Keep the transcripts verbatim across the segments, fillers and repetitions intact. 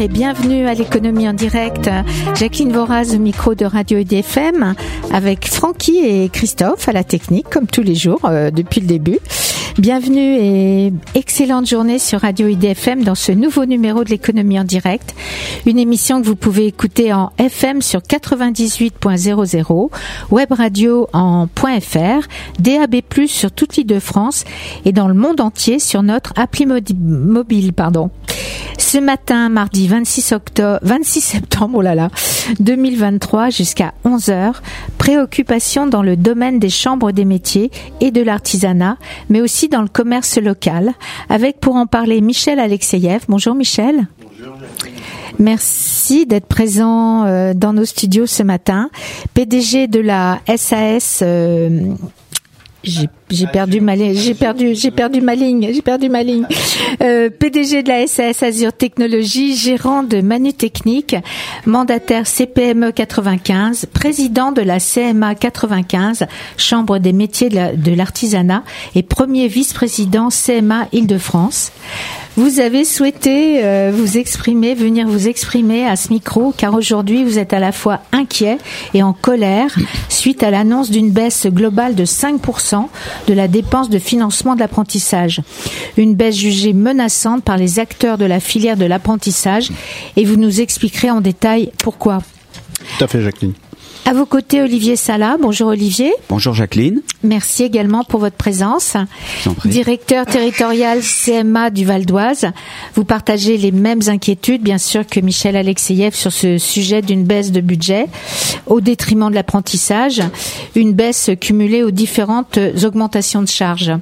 et bienvenue à l'économie en direct. Jacqueline Voraz au micro de Radio I D F M avec Francky et Christophe à la technique comme tous les jours euh, depuis le début. Bienvenue et excellente journée sur Radio I D F M dans ce nouveau numéro de l'économie en direct. Une émission que vous pouvez écouter en F M sur quatre-vingt-dix-huit point zéro zéro, web radio en .fr, D A B plus, sur toute l'Île-de-France et dans le monde entier sur notre appli mobile, pardon. Ce matin, mardi vingt-six octobre, vingt-six septembre, oh là là, deux mille vingt-trois, jusqu'à onze heures, préoccupation dans le domaine des chambres des métiers et de l'artisanat, mais aussi dans le commerce local, avec pour en parler Michel Alexeyev. Bonjour Michel. Bonjour. Merci d'être présent euh, dans nos studios ce matin. P D G de la S A S. Euh, j'ai J'ai perdu ma ligne, j'ai perdu, j'ai perdu ma ligne, j'ai perdu ma ligne. Euh, P D G de la S A S Azure Technologies, gérant de Manu Technique, mandataire C P M E quatre-vingt-quinze, président de la C M A quatre-vingt-quinze, Chambre des métiers de, la, de l'artisanat et premier vice-président C M A Île-de-France. Vous avez souhaité euh, vous exprimer, venir vous exprimer à ce micro, car aujourd'hui vous êtes à la fois inquiet et en colère suite à l'annonce d'une baisse globale de cinq pour cent de la dépense de financement de l'apprentissage. Une baisse jugée menaçante par les acteurs de la filière de l'apprentissage, et vous nous expliquerez en détail pourquoi. Tout à fait, Jacqueline. À vos côtés, Olivier Sala. Bonjour Olivier. Bonjour Jacqueline. Merci également pour votre présence. Directeur territorial C M A du Val d'Oise. Vous partagez les mêmes inquiétudes, bien sûr, que Michel Alexeyev sur ce sujet d'une baisse de budget au détriment de l'apprentissage, une baisse cumulée aux différentes augmentations de charges.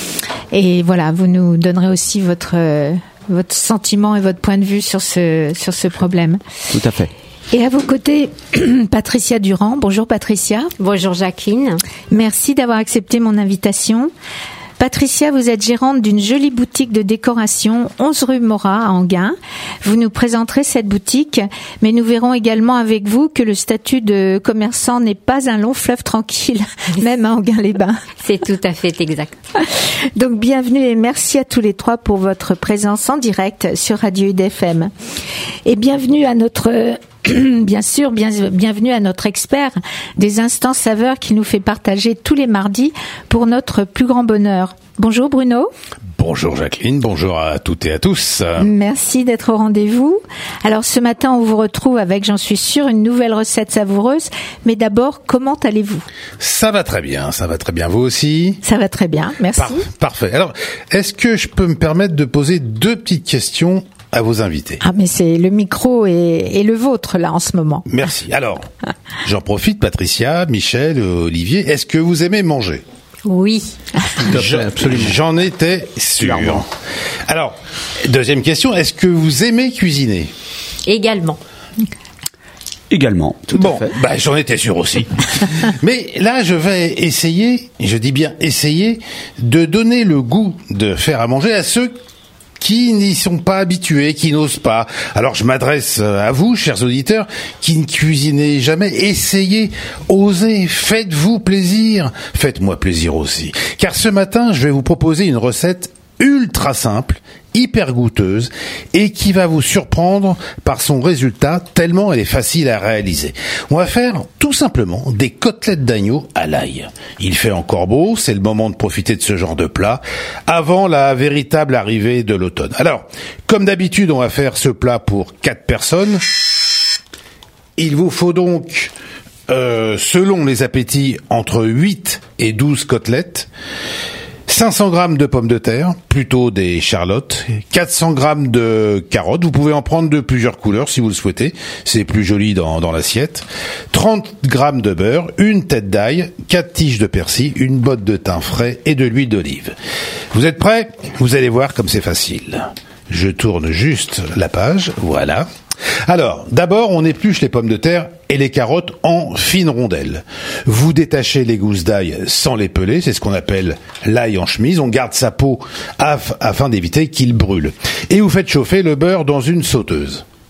Et voilà, vous nous donnerez aussi votre, euh, votre sentiment et votre point de vue sur ce, sur ce problème. Tout à fait. Et à vos côtés, Patricia Durand. Bonjour Patricia. Bonjour Jacqueline. Merci d'avoir accepté mon invitation. Patricia, vous êtes gérante d'une jolie boutique de décoration, onze rue Morat à Enghien. Vous nous présenterez cette boutique, mais nous verrons également avec vous que le statut de commerçant n'est pas un long fleuve tranquille, même à Enghien-les-Bains. C'est tout à fait exact. Donc bienvenue et merci à tous les trois pour votre présence en direct sur Radio I D F M. Et bienvenue à notre... Bien sûr, bien, bienvenue à notre expert des instants saveurs qui nous fait partager tous les mardis pour notre plus grand bonheur. Bonjour Bruno. Bonjour Jacqueline, bonjour à toutes et à tous. Merci d'être au rendez-vous. Alors ce matin, on vous retrouve avec, j'en suis sûre, une nouvelle recette savoureuse. Mais d'abord, comment allez-vous ? Ça va très bien, ça va très bien. Vous aussi ? Ça va très bien, merci. Par- parfait. Alors, est-ce que je peux me permettre de poser deux petites questions à vos invités? Ah mais c'est le micro et, et le vôtre là en ce moment. Merci. Alors, j'en profite, Patricia, Michel, Olivier. Est-ce que vous aimez manger? Oui. Je, absolument. J'en étais sûr. Clairement. Alors, deuxième question, est-ce que vous aimez cuisiner? Également. Également. Tout bon, à fait. bah j'en étais sûr aussi. Mais là, je vais essayer, je dis bien essayer, de donner le goût de faire à manger à ceux qui n'y sont pas habitués, qui n'osent pas. Alors je m'adresse à vous, chers auditeurs, qui ne cuisinez jamais. Essayez, osez, faites-vous plaisir. Faites-moi plaisir aussi. Car ce matin, je vais vous proposer une recette ultra simple, hyper goûteuse et qui va vous surprendre par son résultat tellement elle est facile à réaliser. On va faire tout simplement des côtelettes d'agneau à l'ail. Il fait encore beau, c'est le moment de profiter de ce genre de plat avant la véritable arrivée de l'automne. Alors, comme d'habitude, on va faire ce plat pour quatre personnes. Il vous faut donc, euh, selon les appétits, entre huit et douze côtelettes. cinq cents grammes de pommes de terre, plutôt des charlottes, quatre cents grammes de carottes, vous pouvez en prendre de plusieurs couleurs si vous le souhaitez, c'est plus joli dans, dans l'assiette, trente grammes de beurre, une tête d'ail, quatre tiges de persil, une botte de thym frais et de l'huile d'olive. Vous êtes prêts ? Vous allez voir comme c'est facile. Je tourne juste la page, voilà. Alors, d'abord, on épluche les pommes de terre et les carottes en fines rondelles. Vous détachez les gousses d'ail sans les peler, c'est ce qu'on appelle l'ail en chemise. On garde sa peau af- afin d'éviter qu'il brûle. Et vous faites chauffer le beurre dans une sauteuse.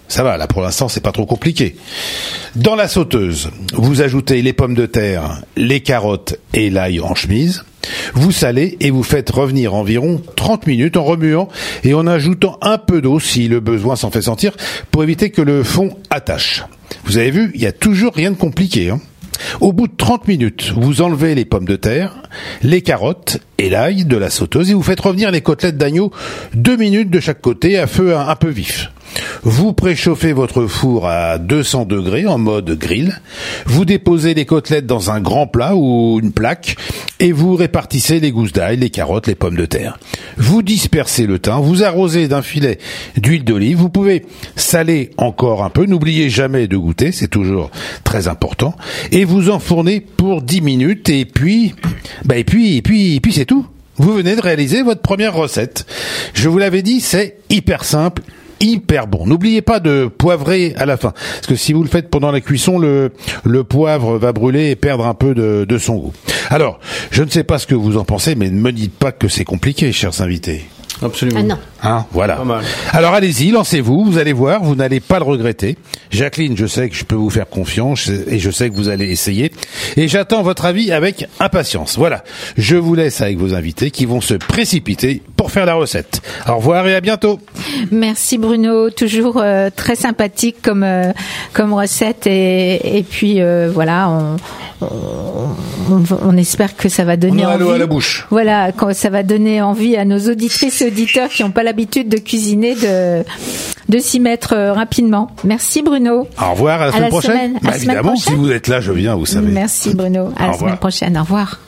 Ça va, là pour l'instant c'est pas trop compliqué. Dans la sauteuse, vous ajoutez les pommes de terre, les carottes et l'ail en chemise. Vous salez et vous faites revenir environ trente minutes en remuant et en ajoutant un peu d'eau si le besoin s'en fait sentir pour éviter que le fond attache. Vous avez vu, il y a toujours rien de compliqué, hein. Au bout de trente minutes, vous enlevez les pommes de terre, les carottes et l'ail de la sauteuse et vous faites revenir les côtelettes d'agneau deux minutes de chaque côté à feu un peu vif. Vous préchauffez votre four à deux cents degrés en mode grill. Vous déposez les côtelettes dans un grand plat ou une plaque et vous répartissez les gousses d'ail, les carottes, les pommes de terre. Vous dispersez le thym, vous arrosez d'un filet d'huile d'olive. Vous pouvez saler encore un peu. N'oubliez jamais de goûter, c'est toujours très important. Et vous enfournez pour dix minutes et puis, bah et puis, et puis, et puis c'est tout. Vous venez de réaliser votre première recette. Je vous l'avais dit, c'est hyper simple. Hyper bon. N'oubliez pas de poivrer à la fin, parce que si vous le faites pendant la cuisson, le le poivre va brûler et perdre un peu de, de son goût. Alors, je ne sais pas ce que vous en pensez, mais ne me dites pas que c'est compliqué, chers invités. Absolument. Ah non. Hein, voilà. Pas mal. Alors allez-y, lancez-vous, vous allez voir, vous n'allez pas le regretter. Jacqueline, je sais que je peux vous faire confiance et je sais que vous allez essayer. Et j'attends votre avis avec impatience. Voilà, je vous laisse avec vos invités qui vont se précipiter pour faire la recette. Au revoir et à bientôt. Merci Bruno, toujours euh, très sympathique comme euh, comme recette et et puis euh, voilà, on, on on espère que ça va donner On a envie. l'eau à la bouche. Voilà, quand ça va donner envie à nos auditrices et auditeurs qui n'ont pas l'habitude de cuisiner de de s'y mettre euh, rapidement. Merci Bruno. Au revoir, à la À semaine la prochaine. semaine- à Bah, la semaine évidemment, prochaine. si vous êtes là, je viens, vous savez. Merci Bruno. À Au la revoir. semaine prochaine. Au revoir.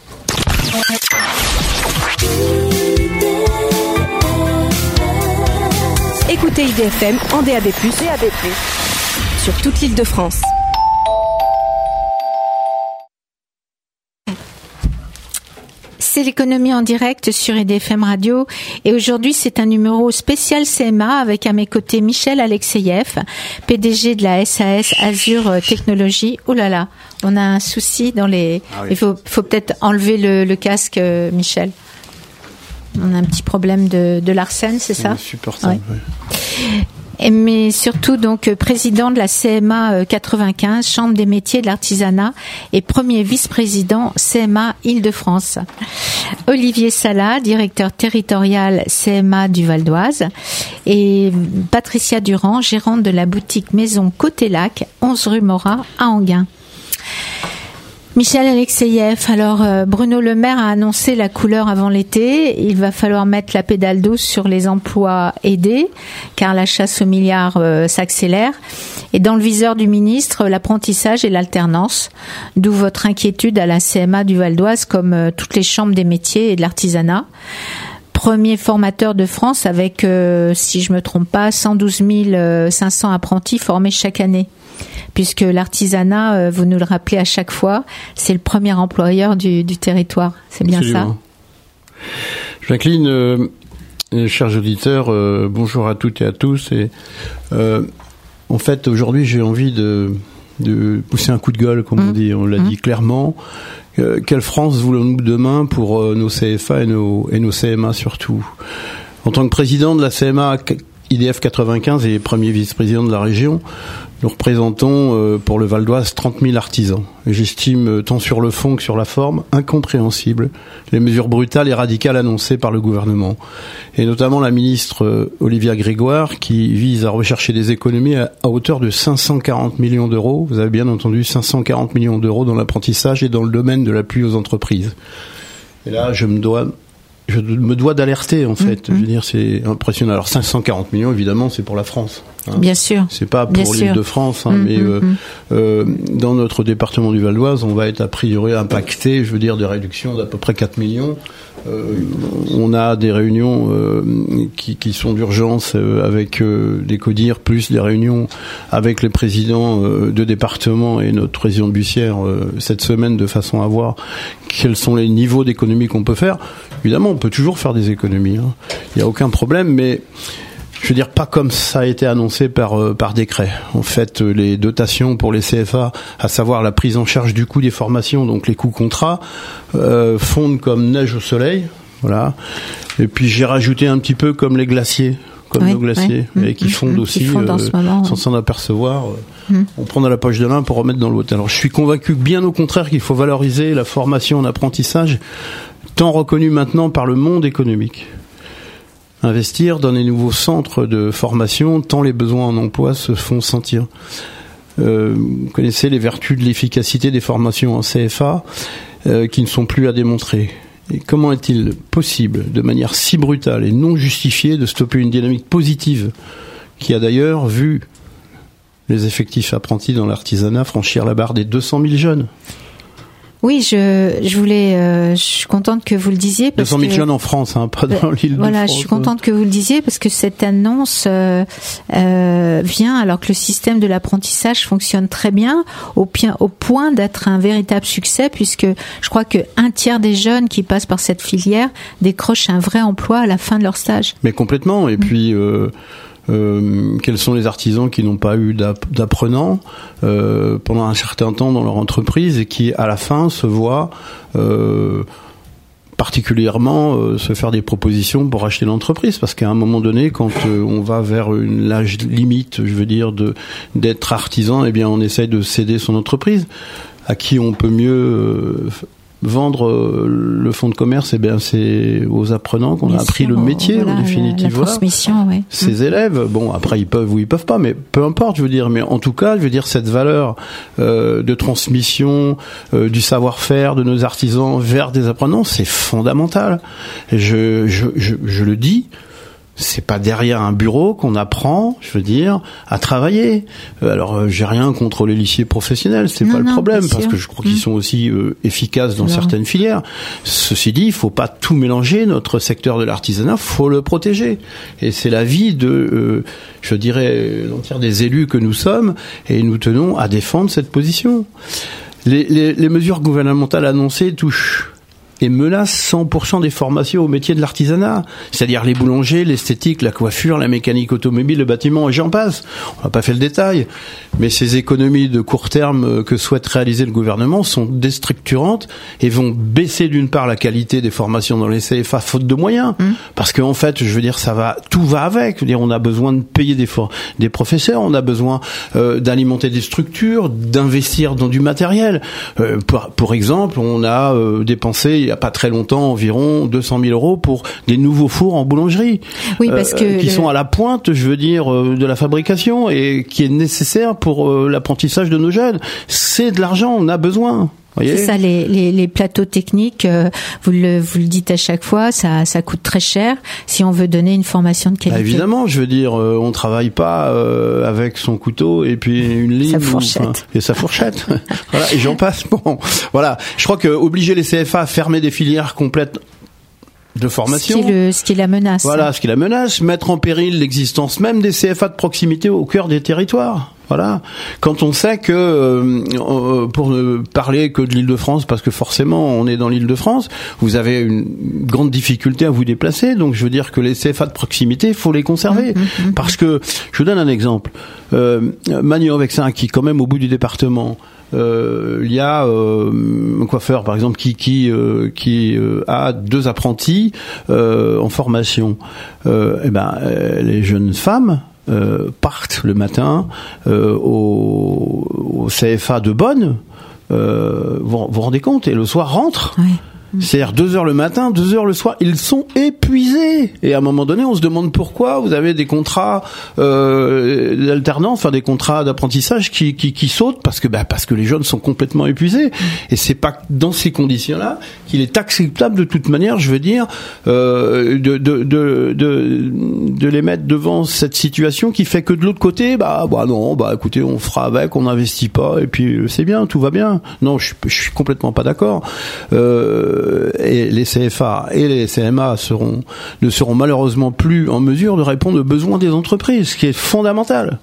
Écoutez I D F M en D A B plus, D A B plus, sur toute l'île de France. C'est l'économie en direct sur I D F M Radio et aujourd'hui c'est un numéro spécial C M A avec à mes côtés Michel Alexeyev, P D G de la S A S Azure Technologies. Oh là là, on a un souci dans les... Ah oui. Il faut, faut peut-être enlever le, le casque, euh, Michel. On a un petit problème de, de l'arsène, c'est ça ? Super simple. Ouais. Ouais. Et mais surtout donc euh, président de la C M A euh, quatre-vingt-quinze, Chambre des métiers de l'artisanat et premier vice-président C M A Île-de-France. Olivier Salat, directeur territorial C M A du Val d'Oise et Patricia Durand, gérante de la boutique Maison Côté Lac, onze rue Morat à Enghien. Michel Alexeyev, alors euh, Bruno Le Maire a annoncé la couleur avant l'été. Il va falloir mettre la pédale douce sur les emplois aidés, car la chasse aux milliards euh, s'accélère. Et dans le viseur du ministre, l'apprentissage et l'alternance, d'où votre inquiétude à la C M A du Val d'Oise, comme euh, toutes les chambres des métiers et de l'artisanat. Premier formateur de France avec, euh, si je me trompe pas, cent douze mille cinq cents apprentis formés chaque année. Puisque l'artisanat, euh, vous nous le rappelez à chaque fois, c'est le premier employeur du, du territoire. C'est bien Absolument. ça. Jacqueline, euh, et chers auditeurs, euh, bonjour à toutes et à tous. Et, euh, en fait, aujourd'hui, j'ai envie de, de pousser un coup de gueule, comme mmh. on dit. On l'a mmh. dit clairement. Euh, quelle France voulons-nous demain pour euh, nos C F A et nos, et nos C M A surtout ? En tant que président de la C M A I D F quatre-vingt-quinze et premier vice-président de la région, nous représentons euh, pour le Val d'Oise trente mille artisans. Et j'estime, euh, tant sur le fond que sur la forme, incompréhensibles les mesures brutales et radicales annoncées par le gouvernement. Et notamment la ministre euh, Olivia Grégoire, qui vise à rechercher des économies à, à hauteur de cinq cent quarante millions d'euros. Vous avez bien entendu, cinq cent quarante millions d'euros dans l'apprentissage et dans le domaine de l'appui aux entreprises. Et là, je me dois... Je me dois d'alerter, en fait. Mmh, mmh. Je veux dire, c'est impressionnant. Alors, cinq cent quarante millions, évidemment, c'est pour la France. Hein. Bien sûr. C'est pas Bien pour sûr. l'Île-de-France, hein, mmh, mais mmh, euh, mmh. euh, dans notre département du Val d'Oise, on va être a priori impacté, je veux dire, des réductions d'à peu près quatre millions. Euh, on a des réunions euh, qui, qui sont d'urgence euh, avec euh, les CODIR, plus des réunions avec les présidents euh, de département et notre président Bussière euh, cette semaine, de façon à voir quels sont les niveaux d'économie qu'on peut faire. Évidemment, on peut toujours faire des économies, hein. Il n'y a aucun problème, mais je veux dire, pas comme ça a été annoncé par euh, par décret. En fait, euh, les dotations pour les C F A, à savoir la prise en charge du coût des formations, donc les coûts contrats, euh, fondent comme neige au soleil. Voilà. Et puis j'ai rajouté un petit peu comme les glaciers. comme oui, nos glaciers, oui. et qui fondent mmh, aussi qui fondent en ce moment, sans oui. s'en apercevoir. Mmh. On prend dans la poche de l'un pour remettre dans l'autre. Alors je suis convaincu que bien au contraire qu'il faut valoriser la formation en apprentissage, tant reconnue maintenant par le monde économique. Investir dans les nouveaux centres de formation, tant les besoins en emploi se font sentir. Euh, vous connaissez les vertus de l'efficacité des formations en C F A euh, qui ne sont plus à démontrer. Et comment est-il possible, de manière si brutale et non justifiée, de stopper une dynamique positive qui a d'ailleurs vu les effectifs apprentis dans l'artisanat franchir la barre des deux cent mille jeunes? Oui, je, je voulais, euh, je suis contente que vous le disiez. Parce deux cent mille que, jeunes en France, hein, pas dans l'île de voilà, France. je suis contente que vous le disiez parce que cette annonce euh, euh, vient alors que le système de l'apprentissage fonctionne très bien, au, pi- au point d'être un véritable succès, puisque je crois que un tiers des jeunes qui passent par cette filière décrochent un vrai emploi à la fin de leur stage. Mais complètement. Et mmh. puis. Euh, Euh, quels sont les artisans qui n'ont pas eu d'app- d'apprenants euh, pendant un certain temps dans leur entreprise et qui, à la fin, se voient euh, particulièrement euh, se faire des propositions pour acheter l'entreprise, parce qu'à un moment donné, quand euh, on va vers une l'âge limite, je veux dire, de d'être artisan, eh bien, on essaye de céder son entreprise. À qui on peut mieux euh, vendre le fonds de commerce, eh bien c'est aux apprenants qu'on Bien a appris sûr, le métier voilà, en définitive. La, la voilà. transmission, oui. Ces mmh. élèves, bon après ils peuvent ou ils peuvent pas, mais peu importe, je veux dire. Mais en tout cas, je veux dire cette valeur euh, de transmission euh, du savoir-faire de nos artisans vers des apprenants, c'est fondamental. Et je, je, je, je le dis. C'est pas derrière un bureau qu'on apprend, je veux dire, à travailler. Euh, alors, euh, j'ai rien contre les lycées professionnels, c'est non, pas non, le problème, parce sûr. que je crois qu'ils mmh. sont aussi euh, efficaces dans alors. certaines filières. Ceci dit, il faut pas tout mélanger. Notre secteur de l'artisanat, faut le protéger. Et c'est l'avis de, euh, je dirais, l'entière des élus que nous sommes, et nous tenons à défendre cette position. Les, les, les mesures gouvernementales annoncées touchent et menace cent pour cent des formations au métier de l'artisanat, c'est-à-dire les boulangers, l'esthétique, la coiffure, la mécanique automobile, le bâtiment, et j'en passe. On n'a pas fait le détail, mais ces économies de court terme que souhaite réaliser le gouvernement sont déstructurantes et vont baisser d'une part la qualité des formations dans les C F A faute de moyens, mmh. parce qu'en fait, je veux dire, ça va, tout va avec. Je veux dire, on a besoin de payer des, for- des professeurs, on a besoin euh, d'alimenter des structures, d'investir dans du matériel. Euh, pour, pour exemple, on a euh, dépensé il y a pas très longtemps environ deux cent mille euros pour des nouveaux fours en boulangerie, oui, parce que euh, qui le... sont à la pointe, je veux dire, euh, de la fabrication et qui est nécessaire pour euh, l'apprentissage de nos jeunes. C'est de l'argent, on a besoin. Voyez. C'est ça, les, les, les plateaux techniques, euh, vous le, vous le dites à chaque fois, ça, ça coûte très cher si on veut donner une formation de qualité. Bah évidemment, je veux dire, euh, on travaille pas euh, avec son couteau et puis une lime sa fourchette. Ou, enfin, et sa fourchette. Voilà, et j'en passe. Bon, voilà. Je crois que obliger les C F A à fermer des filières complètes de formation. Ce qui est, le, ce qui est la menace. Voilà, ce qui est la menace, mettre en péril l'existence même des C F A de proximité au cœur des territoires. Voilà. Quand on sait que, euh, pour ne parler que de l'Île-de-France, parce que forcément on est dans l'Île-de-France, vous avez une grande difficulté à vous déplacer. Donc je veux dire que les C F A de proximité, il faut les conserver. Mmh, mmh, parce que, je vous donne un exemple. Euh, Magny-Vexin, qui quand même au bout du département, Euh, il y a euh, un coiffeur par exemple qui qui euh, qui euh, a deux apprentis euh, en formation. Euh, et ben euh, les jeunes femmes euh, partent le matin euh, au, au C F A de Bonn. Euh, vous vous rendez compte, et le soir rentrent. Oui. C'est-à-dire deux heures le matin, deux heures le soir, ils sont épuisés. Et à un moment donné, on se demande pourquoi vous avez des contrats euh, d'alternance, enfin des contrats d'apprentissage qui, qui, qui sautent, parce que bah, parce que les jeunes sont complètement épuisés. Et c'est pas dans ces conditions-là qu'il est acceptable de toute manière, je veux dire, euh, de, de, de, de, de les mettre devant cette situation qui fait que de l'autre côté, bah, bah non, bah écoutez, on fera avec, on n'investit pas, et puis c'est bien, tout va bien. Non, je, je suis complètement pas d'accord. Euh, et les C F A et les C M A seront, ne seront malheureusement plus en mesure de répondre aux besoins des entreprises, ce qui est fondamental.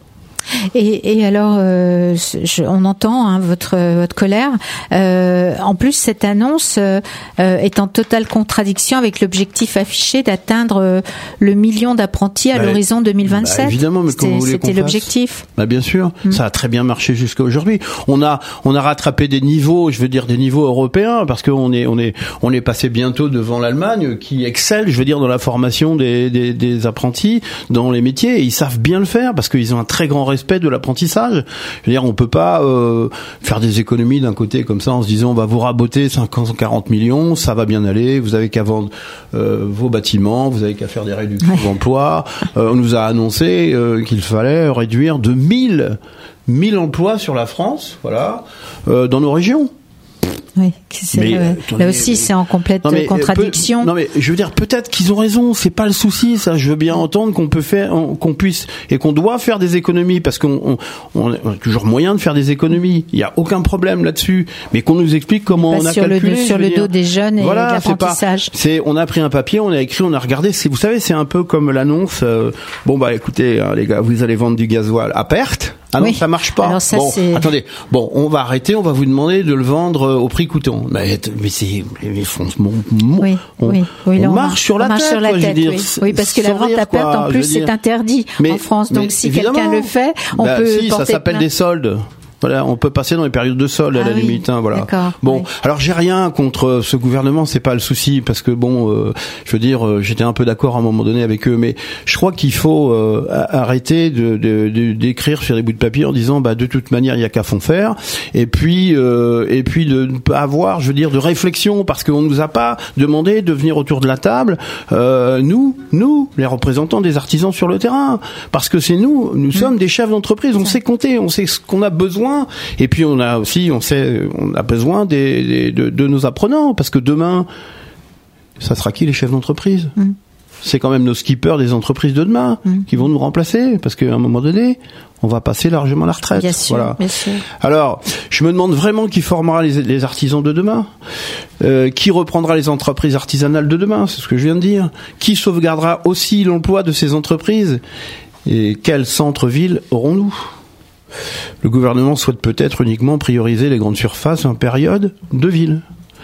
Et, et alors, euh, je, on entend hein, votre votre colère. Euh, en plus, cette annonce euh, est en totale contradiction avec l'objectif affiché d'atteindre euh, le million d'apprentis à bah, l'horizon deux mille vingt-sept. Bah, évidemment, mais comment vous voulez qu'on C'était fasse l'objectif. Bah bien sûr, Mm. ça a très bien marché jusqu'à aujourd'hui. On a on a rattrapé des niveaux, je veux dire des niveaux européens, parce qu'on est on est on est passé bientôt devant l'Allemagne qui excelle, je veux dire, dans la formation des des, des apprentis dans les métiers. Et ils savent bien le faire parce qu'ils ont un très grand respect de l'apprentissage. Je veux dire, on peut pas euh, faire des économies d'un côté comme ça en se disant on va vous raboter cinq cent quarante millions, ça va bien aller, vous avez qu'à vendre euh, vos bâtiments, vous avez qu'à faire des réductions Ouais. d'emplois. Euh, on nous a annoncé euh, qu'il fallait réduire de mille emplois sur la France, voilà, euh, dans nos régions. Oui, c'est, Mais, euh, attendez, là aussi, mais- c'est en complète Non, mais, euh, contradiction. peut- non mais je veux dire, peut-être qu'ils ont raison, c'est pas le souci, ça. Je veux bien entendre qu'on peut faire, on- qu'on puisse et qu'on doit faire des économies parce qu'on on, on a toujours moyen de faire des économies. Il y a aucun problème là-dessus, mais qu'on nous explique comment Pas on a sur calculé. le, je sur veux le dire. dos des jeunes et Voilà, de c'est pas- l'apprentissage. C'est, on a pris un papier, on a écrit, on a regardé. C'est, vous savez, c'est un peu comme l'annonce. euh, bon bah écoutez, hein, les gars, vous allez vendre du gasoil à perte. Ah non, Oui. ça marche pas. Alors ça, bon, c'est- attendez. Bon, on va arrêter. On va vous demander de le vendre euh, au prix coûtant. Mais, mais c'est, mais franchement, Oui, on, oui, oui, là, on marche sur on la marche tête. sur la quoi, je veux tête, dire, oui. c'est- Oui, parce que la sans vente rire, à perte, quoi, en je plus, veux c'est dire. interdit Mais- en France. mais Donc, si évidemment. quelqu'un le fait, on Bah, peut si, porter ça s'appelle plainte. des soldes. Voilà, on peut passer dans les périodes de soldes à Ah la oui, limite, hein, voilà. d'accord, Bon, oui. alors j'ai rien contre ce gouvernement, c'est pas le souci, parce que bon, euh, je veux dire, euh, j'étais un peu d'accord à un moment donné avec eux, mais je crois qu'il faut euh, a- arrêter de, de, de- d'écrire sur des bouts de papier en disant, bah de toute manière, il y a qu'à fond faire, et puis euh, et puis de ne pas avoir, je veux dire, de réflexion, parce qu'on nous a pas demandé de venir autour de la table, euh, nous, nous, les représentants des artisans sur le terrain, parce que c'est nous, nous sommes des chefs d'entreprise, on sait compter, on sait ce qu'on a besoin. Et puis on a aussi, on sait, on a besoin des, des- de, de nos apprenants, parce que demain, ça sera qui les chefs d'entreprise ? Mm. C'est quand même nos skippers des entreprises de demain Mm. qui vont nous remplacer, parce qu'à un moment donné, on va passer largement la retraite. Bien sûr, Voilà. bien sûr. Alors, je me demande vraiment qui formera les, les artisans de demain, euh, qui reprendra les entreprises artisanales de demain, c'est ce que je viens de dire, qui sauvegardera aussi l'emploi de ces entreprises, et quel centre-ville aurons-nous ? Le gouvernement souhaite peut-être uniquement prioriser les grandes surfaces en période de ville.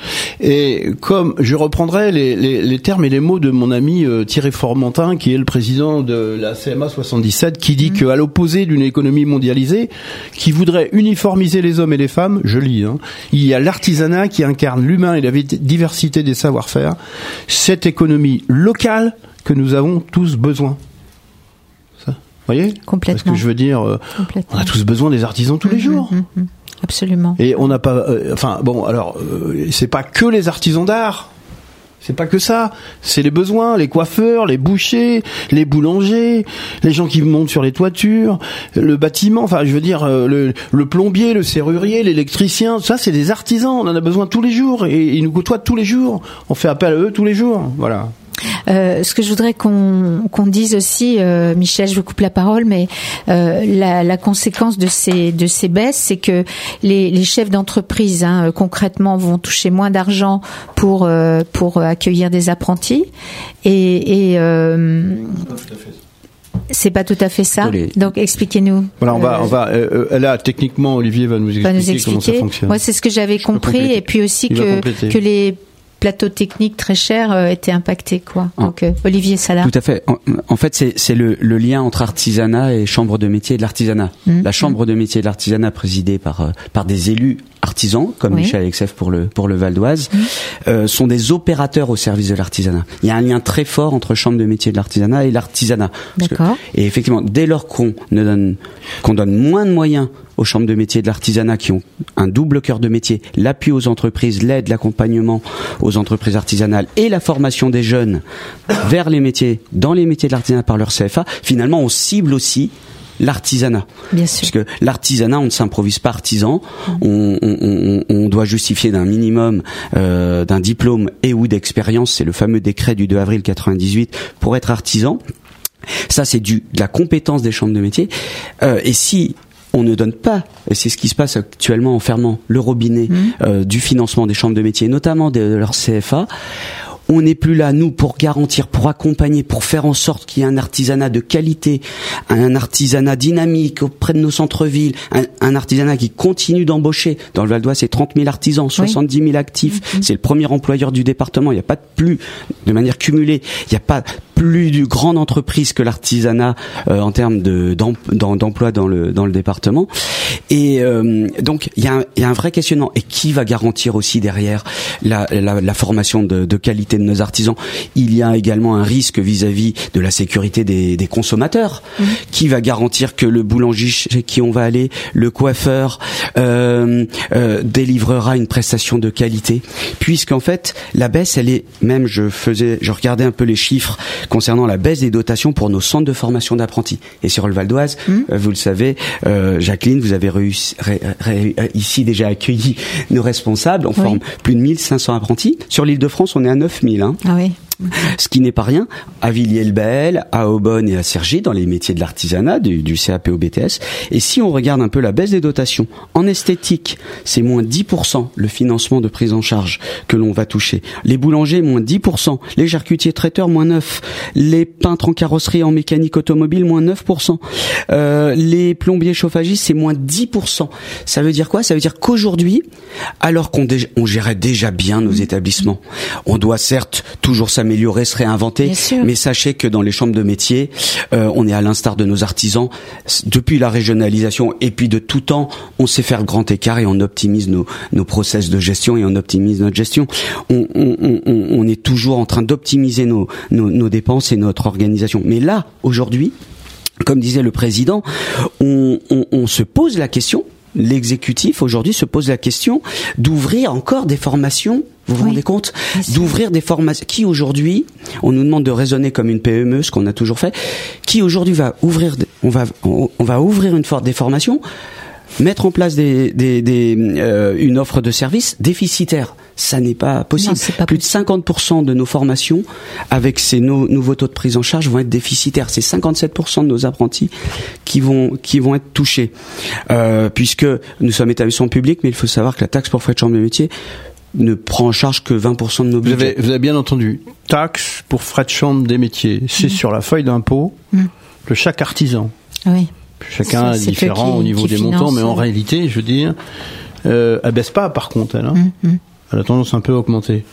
Et comme je reprendrai les, les, les termes et les mots de mon ami euh, Thierry Formentin, qui est le président de la C M A soixante-dix-sept, qui dit qu'à l'opposé d'une économie mondialisée, qui voudrait uniformiser les hommes et les femmes, je lis, hein, il y a l'artisanat qui incarne l'humain et la diversité des savoir-faire, cette économie locale que nous avons tous besoin. Vous voyez ? Complètement. Parce que je veux dire, euh, Complètement. on a tous besoin des artisans tous les jours. Mhm, mhm. Absolument. Et on n'a pas, euh, enfin bon, alors euh, c'est pas que les artisans d'art, c'est pas que ça, c'est les besoins, les coiffeurs, les bouchers, les boulangers, les gens qui montent sur les toitures, le bâtiment, enfin je veux dire euh, le, le plombier, le serrurier, l'électricien, ça c'est des artisans, on en a besoin tous les jours et ils nous côtoient tous les jours, on fait appel à eux tous les jours, voilà. Euh, ce que je voudrais qu'on qu'on dise aussi, euh, Michel, je vous coupe la parole, mais euh, la, la conséquence de ces de ces baisses, c'est que les, les chefs d'entreprise, hein, concrètement, vont toucher moins d'argent pour euh, pour accueillir des apprentis, et, et euh, c'est pas tout à fait ça. Les- Donc expliquez-nous. Voilà, on va, Euh, on va, euh, euh, là techniquement Olivier va nous expliquer, va nous comment ça expliquer. fonctionne. Moi, c'est ce que j'avais Je peux compris, compléter. et puis aussi Il va que compléter. que les plateaux techniques très chers euh, étaient impactés, quoi. Ah. Donc euh, Olivier Salah. Tout à fait. En, en fait, c'est, c'est le, le lien entre artisanat et chambre de métier de l'artisanat. Mmh. La chambre de métier de l'artisanat, présidée par euh, par des élus artisans, comme Oui. Michel Alexeff pour le pour le Val d'Oise, mmh. euh, sont des opérateurs au service de l'artisanat. Il y a un lien très fort entre chambre de métier de l'artisanat et l'artisanat. Parce que- D'accord. et effectivement, dès lors qu'on ne donne qu'on donne moins de moyens aux chambres de métier de l'artisanat qui ont un double cœur de métier, l'appui aux entreprises, l'aide, l'accompagnement aux entreprises artisanales et la formation des jeunes vers les métiers, dans les métiers de l'artisanat par leur C F A, finalement on cible aussi l'artisanat. Bien sûr. Parce que l'artisanat, on ne s'improvise pas artisan, on, on, on, on doit justifier d'un minimum euh, d'un diplôme et ou d'expérience, c'est le fameux décret du deux avril quatre-vingt-dix-huit pour être artisan. Ça, c'est du de la compétence des chambres de métier. Euh, et si on ne donne pas, et c'est ce qui se passe actuellement en fermant le robinet Mmh. euh, du financement des chambres de métier, notamment de, de leur C F A, On n'est plus là, nous, pour garantir, pour accompagner, pour faire en sorte qu'il y ait un artisanat de qualité, un artisanat dynamique auprès de nos centres-villes, un, un artisanat qui continue d'embaucher. Dans le Val d'Oise, c'est trente mille artisans, soixante-dix mille actifs. Mmh. C'est le premier employeur du département. Il n'y a pas de plus, de manière cumulée, il n'y a pas plus de grande entreprise que l'artisanat euh, en termes de d'emploi dans le dans le département. Et euh, donc il y a un, il y a un vrai questionnement. Et qui va garantir aussi derrière la la, la formation de, de qualité de nos artisans? Il y a également un risque vis-à-vis de la sécurité des, des consommateurs. Mmh. Qui va garantir que le boulanger chez qui on va aller, le coiffeur euh, euh, délivrera une prestation de qualité? Puisqu'en fait la baisse, elle est même, je faisais, je regardais un peu les chiffres concernant la baisse des dotations pour nos centres de formation d'apprentis. Et sur le Val d'Oise, mmh. euh, vous le savez, euh, Jacqueline, vous avez réussi, ré, ré, ici déjà accueilli nos responsables. On oui. forme plus de mille cinq cents apprentis. Sur l'Île-de-France, on est à neuf mille. Hein. Ah oui. Ce qui n'est pas rien, à Villiers-le-Bel, à Aubonne et à Cergy, dans les métiers de l'artisanat, du, du C A P au B T S. Et si on regarde un peu la baisse des dotations, en esthétique, c'est moins dix pour cent le financement de prise en charge que l'on va toucher. Les boulangers, moins dix pour cent. Les charcutiers traiteurs, moins neuf pour cent. Les peintres en carrosserie et en mécanique automobile, moins neuf pour cent. Euh, les plombiers chauffagistes, c'est moins dix pour cent. Ça veut dire quoi? Ça veut dire qu'aujourd'hui, alors qu'on dé- on gérait déjà bien nos établissements, on doit certes toujours s'améliorer, se réinventer, mais sachez que dans les chambres de métiers, euh, on est à l'instar de nos artisans. Depuis la régionalisation et puis de tout temps, on sait faire grand écart et on optimise nos, nos process de gestion et on optimise notre gestion. On, on, on, on est toujours en train d'optimiser nos, nos, nos dépenses et notre organisation. Mais là, aujourd'hui, comme disait le président, on, on, on se pose la question, l'exécutif aujourd'hui se pose la question d'ouvrir encore des formations. Vous vous oui, rendez compte d'ouvrir des formations qui aujourd'hui, on nous demande de raisonner comme une P M E, ce qu'on a toujours fait, qui aujourd'hui va ouvrir, on va, on, on va ouvrir une for- des formations, mettre en place des, des, des euh, une offre de services déficitaire. Ça n'est pas possible. Non, pas Plus possible. de cinquante pour cent de nos formations, avec ces no- nouveaux taux de prise en charge, vont être déficitaires. C'est cinquante-sept pour cent de nos apprentis qui vont qui vont être touchés, euh, puisque nous sommes établissement public, mais il faut savoir que la taxe pour frais de chambre de métier ne prend en charge que vingt pour cent de nos budgets. Vous avez, vous avez bien entendu. Taxe pour frais de chambre des métiers. C'est mmh. sur la feuille d'impôt mmh. de chaque artisan. Oui. Chacun est différent qui, au niveau des montants, mais en réalité, je veux dire, euh, elle baisse pas par contre, elle. Hein. Mmh. Elle a tendance un peu à augmenter.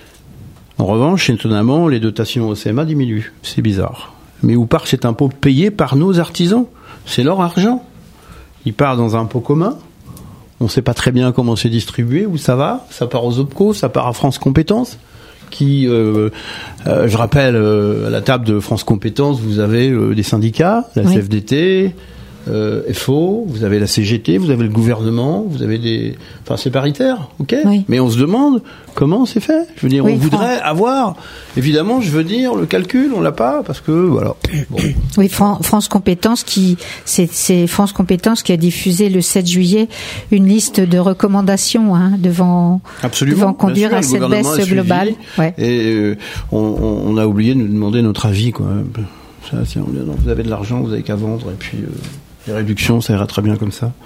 En revanche, étonnamment, les dotations au C M A diminuent. C'est bizarre. Mais où part cet impôt payé par nos artisans? C'est leur argent. Il part dans un pot commun. On ne sait pas très bien comment c'est distribué, où ça va. Ça part aux OPCO, ça part à France Compétences. Qui, euh, euh, je rappelle, euh, à la table de France Compétences, vous avez euh, des syndicats, la oui. C F D T, euh, F O, vous avez la C G T, vous avez le gouvernement, vous avez des... Enfin, c'est paritaire, ok oui. Mais on se demande comment c'est fait. Je veux dire, oui, on voudrait Fran... avoir... Évidemment, je veux dire, le calcul, on l'a pas, parce que, voilà. Bon. Oui, Fran- France Compétences, qui, c'est, c'est France Compétences qui a diffusé le sept juillet une liste de recommandations, hein, devant, devant conduire sûr, à cette baisse globale. Ouais. Et euh, on, on a oublié de nous demander notre avis, quoi. Ça, c'est, vous avez de l'argent, vous avez qu'à vendre, et puis... Euh, les réductions, ça ira très bien comme ça.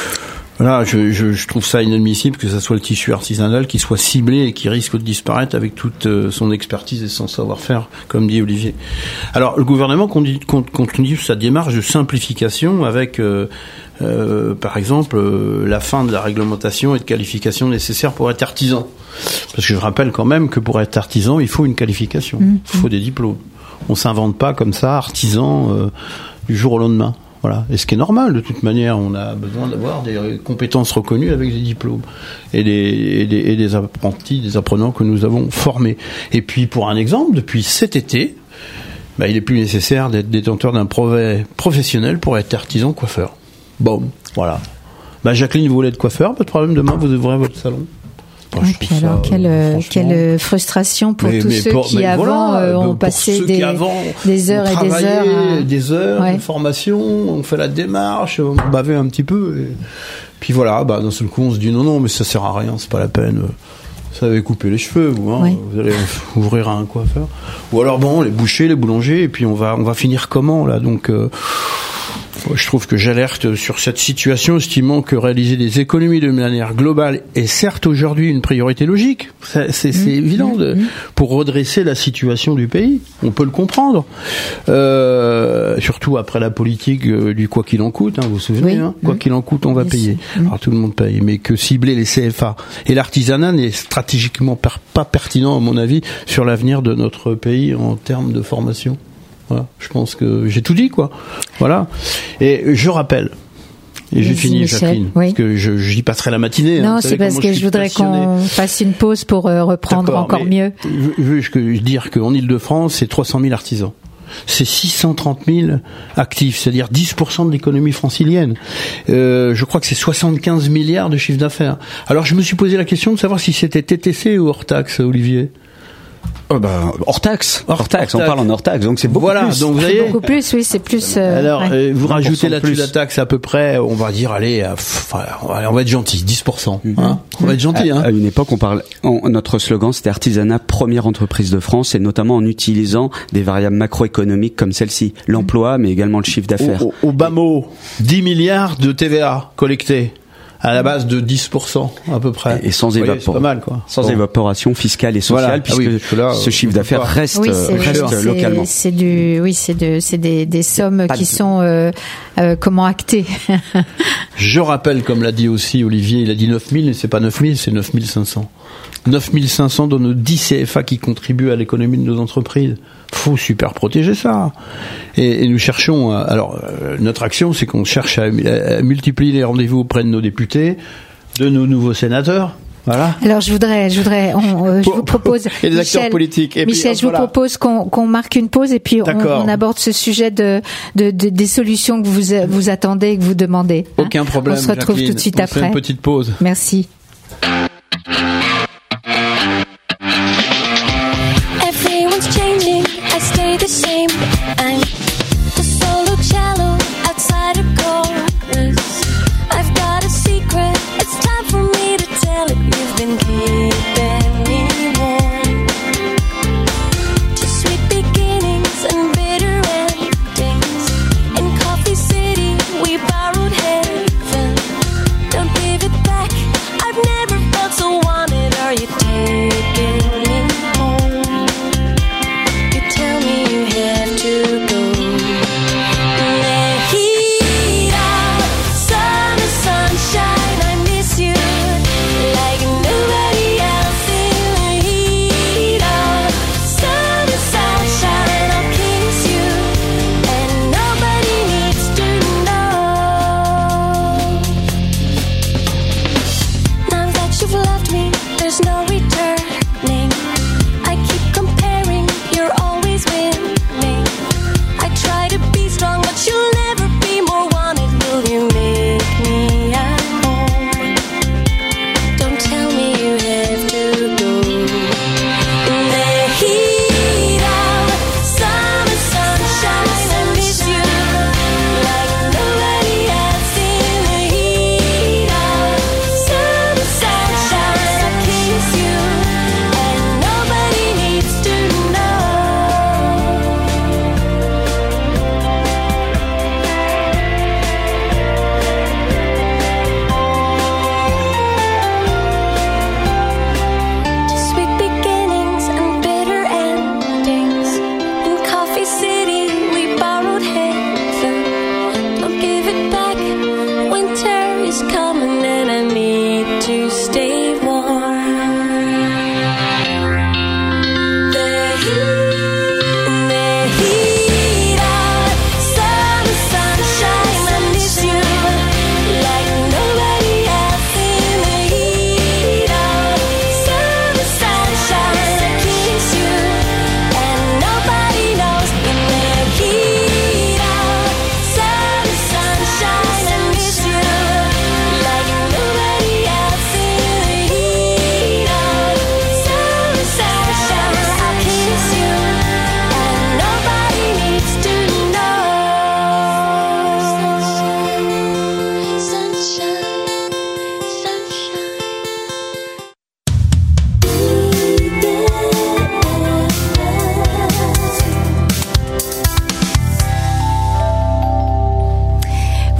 Voilà, je, je, je trouve ça inadmissible que ça soit le tissu artisanal qui soit ciblé et qui risque de disparaître avec toute euh, son expertise et son savoir-faire, comme dit Olivier. Alors, le gouvernement continue, continue sa démarche de simplification avec, euh, euh, par exemple, euh, la fin de la réglementation et de qualification nécessaire pour être artisan. Parce que je rappelle quand même que pour être artisan, il faut une qualification, mmh. il faut des diplômes. On s'invente pas comme ça, artisan, euh, du jour au lendemain. Voilà. Et ce qui est normal, de toute manière, on a besoin d'avoir des compétences reconnues avec des diplômes et des, et des, et des apprentis, des apprenants que nous avons formés. Et puis, pour un exemple, depuis cet été, bah, il est plus nécessaire d'être détenteur d'un brevet professionnel pour être artisan coiffeur. Bon, voilà. Bah, Jacqueline, vous voulez être coiffeur, pas de problème, demain vous ouvrez votre salon. Oh, et puis alors, ça, quelle, euh, quelle frustration pour mais, tous mais ceux pour, qui avant voilà, euh, ont passé des, avant, des heures et des heures. À... Des heures ouais. de formation, on fait la démarche, on bavait un petit peu. Et... Puis voilà, bah, d'un seul coup, on se dit non, non, mais ça sert à rien, c'est pas la peine. Ça avait coupé les cheveux, vous, hein, ouais. vous allez ouvrir un coiffeur. Ou alors, bon, les bouchers, les boulangers, et puis on va, on va finir comment, là? Donc, euh, je trouve que j'alerte sur cette situation, estimant que réaliser des économies de manière globale est certes aujourd'hui une priorité logique. C'est, c'est, c'est mmh, évident de, mmh. pour redresser la situation du pays. On peut le comprendre. Euh, surtout après la politique euh, du quoi qu'il en coûte, hein, vous vous souvenez, oui. hein, quoi mmh. qu'il en coûte, on va payer. Mmh. Alors tout le monde paye, mais que cibler les C F A et l'artisanat n'est stratégiquement per- pas pertinent à mon avis sur l'avenir de notre pays en termes de formation. Voilà, je pense que j'ai tout dit, quoi. Voilà. Et je rappelle, et j'ai fini, Jacqueline, oui. parce que je, j'y passerai la matinée. Non, hein, c'est parce que je, je voudrais passionné. qu'on fasse une pause pour euh, reprendre D'accord, encore mieux. Je veux juste dire qu'en Ile-de-France, c'est trois cent mille artisans. C'est six cent trente mille actifs, c'est-à-dire dix pour cent de l'économie francilienne. Euh, je crois que c'est soixante-quinze milliards de chiffre d'affaires. Alors je me suis posé la question de savoir si c'était T T C ou hors taxe, Olivier. Oh bah, hors taxe, hors, hors taxe, on parle en hors taxe, donc c'est beaucoup voilà, plus. Donc vous c'est beaucoup plus, oui, c'est plus. Euh, Alors, ouais. vous rajoutez là-dessus la taxe à peu près, on va dire, allez, à, enfin, on va être gentil, dix pour cent. Hein, mmh. On va être gentil. À, hein. à une époque, on parle, on, notre slogan, c'était artisanat première entreprise de France, et notamment en utilisant des variables macroéconomiques comme celle-ci, l'emploi, mais également le chiffre d'affaires. Au, au, au bas mot, dix milliards de T V A collectés. À la base de dix pour cent à peu près. Et sans, voyez, évapor- pas mal, quoi. sans bon. évaporation fiscale et sociale, voilà. puisque ah oui, là, ce chiffre d'affaires reste, oui, c'est, reste c'est, localement. C'est du, oui, c'est de, c'est des, des sommes Pas qui de... sont euh, euh, comment actées. Je rappelle, comme l'a dit aussi Olivier, il a dit neuf mille, et c'est pas neuf mille, c'est neuf mille cinq cents. neuf mille cinq cents dans nos dix C F A qui contribuent à l'économie de nos entreprises. Faut super protéger ça. Et, et nous cherchons, à, alors euh, notre action, c'est qu'on cherche à, à multiplier les rendez-vous auprès de nos députés, de nos nouveaux sénateurs. Voilà. Alors je voudrais, je voudrais, on, euh, je vous propose, et des Michel, acteurs politiques. Et Michel, puis, je voilà. vous propose qu'on, qu'on marque une pause et puis on, on aborde ce sujet de, de, de des solutions que vous vous attendez et que vous demandez. Hein. Aucun problème. On se retrouve Jacqueline. tout de suite on après. fait une petite pause. Merci. Everyone's changing, I stay the same. I'm the solo cello outside a chorus. I've got a secret, it's time for me to tell it. You've been keeping me warm. To sweet beginnings and bitter endings. In Coffee City, we borrowed heaven. Don't give it back, I've never felt so wanted.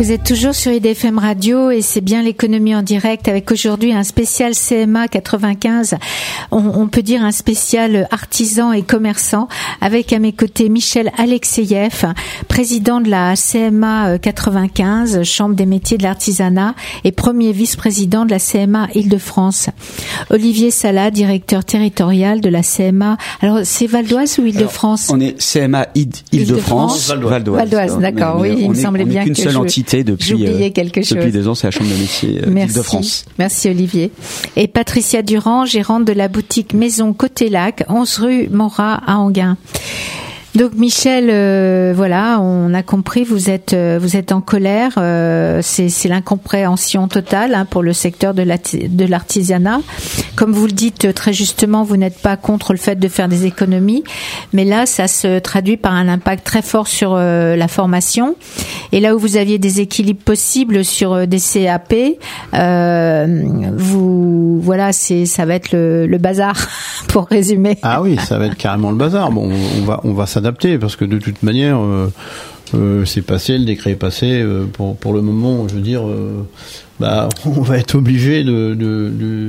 Vous êtes toujours sur I D F M Radio et c'est bien l'économie en direct avec aujourd'hui un spécial C M A quatre-vingt-quinze. On, on peut dire un spécial artisan et commerçant avec à mes côtés Michel Alexeyev, président de la C M A quatre-vingt-quinze, Chambre des métiers de l'artisanat et premier vice-président de la C M A Île-de-France. Olivier Sala, directeur territorial de la C M A. Alors c'est Val d'Oise ou Île-de-France? On est C M A Île-de-France, Val d'Oise. Val d'Oise. Val d'Oise, d'accord. Oui, il me semblait bien qu'une que seule je- entité depuis, j'oubliais euh, quelque chose. depuis deux ans, c'est la Chambre de métiers euh, Merci. d'Île-de-France. Merci Olivier. Et Patricia Durand, gérante de la boutique Maison Côté Lac, onze rue Morat à Enghien. Donc Michel, euh, voilà, on a compris, vous êtes euh, vous êtes en colère, euh, c'est c'est l'incompréhension totale hein, pour le secteur de la de l'artisanat. Comme vous le dites très justement, vous n'êtes pas contre le fait de faire des économies, mais là ça se traduit par un impact très fort sur euh, la formation. Et là où vous aviez des équilibres possibles sur euh, des C A P, euh, vous voilà, c'est ça va être le, le bazar pour résumer. Ah oui, ça va être carrément le bazar. Bon, on va on va s'adapter parce que de toute manière, euh, euh, c'est passé, le décret est passé. Euh, pour pour le moment, je veux dire, euh, bah, on va être obligé de de, de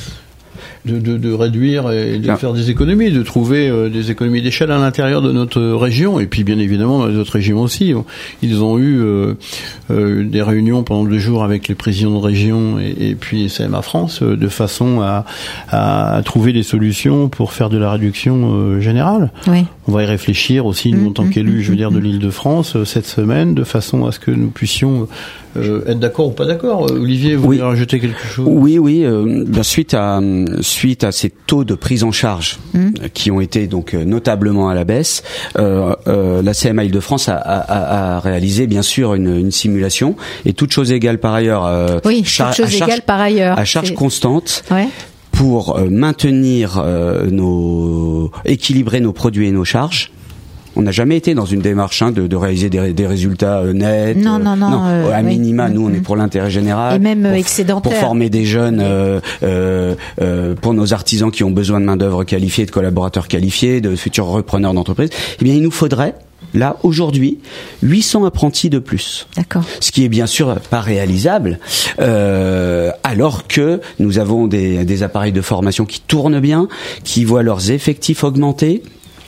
de, de, de réduire et de Bien. faire des économies, de trouver euh, des économies d'échelle à l'intérieur de notre région et puis bien évidemment dans les autres régions aussi. Ils ont eu euh, euh, des réunions pendant deux jours avec les présidents de région et, et puis C M A France euh, de façon à, à trouver des solutions pour faire de la réduction euh, générale. Oui. On va y réfléchir aussi, nous, en tant Mmh, qu'élus, mmh, je veux dire, de mmh. l'Île-de-France, euh, cette semaine, de façon à ce que nous puissions euh, être d'accord ou pas d'accord. Euh, Olivier, vous Oui. voulez rajouter quelque chose? Oui, oui. Euh, bien, suite à suite à ces taux de prise en charge Mmh. euh, qui ont été donc euh, notablement à la baisse, euh, euh, la C M A Île-de-France a, a, a, a réalisé bien sûr une, une simulation et toute chose égale par ailleurs. Euh, Oui, char- toute chose à charge, égale par ailleurs. à charge C'est- constante. Ouais. Pour euh, maintenir euh, nos équilibrer nos produits et nos charges. On n'a jamais été dans une démarche hein, de, de réaliser des, des résultats euh, nets. Non, non, non, euh, à oui. minima, nous, on Mm, est pour l'intérêt général. Et même, euh, pour, excédentaire. Pour former des jeunes, euh, euh, euh, pour nos artisans qui ont besoin de main d'œuvre qualifiée, de collaborateurs qualifiés, de futurs repreneurs d'entreprises. Eh bien, il nous faudrait là aujourd'hui huit cents apprentis de plus. D'accord. Ce qui est bien sûr pas réalisable, euh, alors que nous avons des, des appareils de formation qui tournent bien, qui voient leurs effectifs augmenter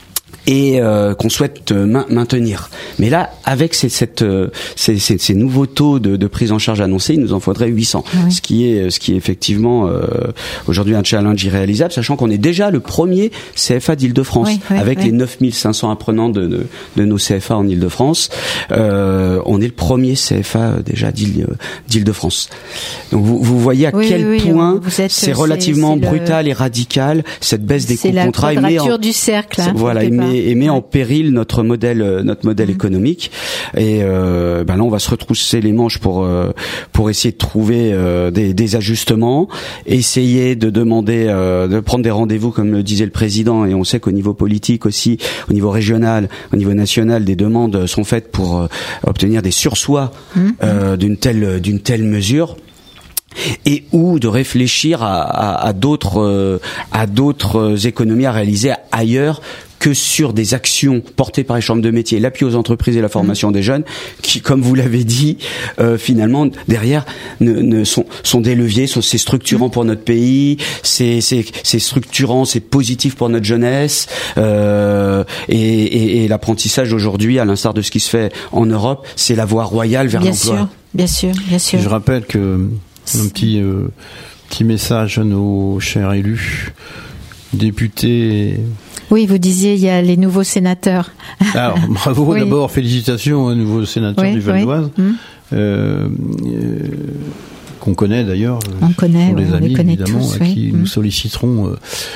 et euh, qu'on souhaite euh, main- maintenir. Mais là, avec ces, cette, euh, ces, ces, ces nouveaux taux de, de prise en charge annoncés, il nous en faudrait huit cents, Oui. ce qui est, ce qui est effectivement euh, aujourd'hui un challenge irréalisable, sachant qu'on est déjà le premier C F A d'Île-de-France, Oui, oui, avec oui. les neuf mille cinq cents apprenants de, de, de nos C F A en Île-de-France. Euh, on est le premier C F A euh, déjà d'Île, euh, d'Île-de-France. Donc vous, vous voyez à Oui, quel oui, oui, point vous êtes- c'est relativement c'est- c'est le- brutal et radical cette baisse des C'est coûts la contrats. et met en- quadrature du cercle. Hein, voilà, et quelque part. met, et met en péril notre modèle, euh, notre modèle Mhm. économique. Et euh, ben là, on va se retrousser les manches pour euh, pour essayer de trouver euh, des, des ajustements, essayer de demander, euh, de prendre des rendez-vous, comme le disait le président. Et on sait qu'au niveau politique aussi, au niveau régional, au niveau national, des demandes sont faites pour euh, obtenir des sursois Mhm. euh, d'une telle d'une telle mesure. Et ou de réfléchir à, à, à d'autres euh, à d'autres économies à réaliser ailleurs que sur des actions portées par les chambres de métiers, l'appui aux entreprises et la formation mmh. des jeunes, qui, comme vous l'avez dit, euh, finalement derrière ne, ne sont sont des leviers, sont c'est structurant mmh. pour notre pays, c'est c'est c'est structurant, c'est positif pour notre jeunesse, euh, et, et, et l'apprentissage aujourd'hui, à l'instar de ce qui se fait en Europe, c'est la voie royale vers bien l'emploi. Sûr, bien sûr, bien sûr. Je rappelle que un petit euh, petit message à nos chers élus, députés. Oui, vous disiez il y a les nouveaux sénateurs. Alors bravo oui. D'abord, félicitations aux nouveaux sénateurs oui, du Val d'Oise, oui. mmh. euh, euh, qu'on connaît d'ailleurs. On connaît, les on amis les connaît évidemment, tous, à oui. qui mmh. nous solliciterons, euh,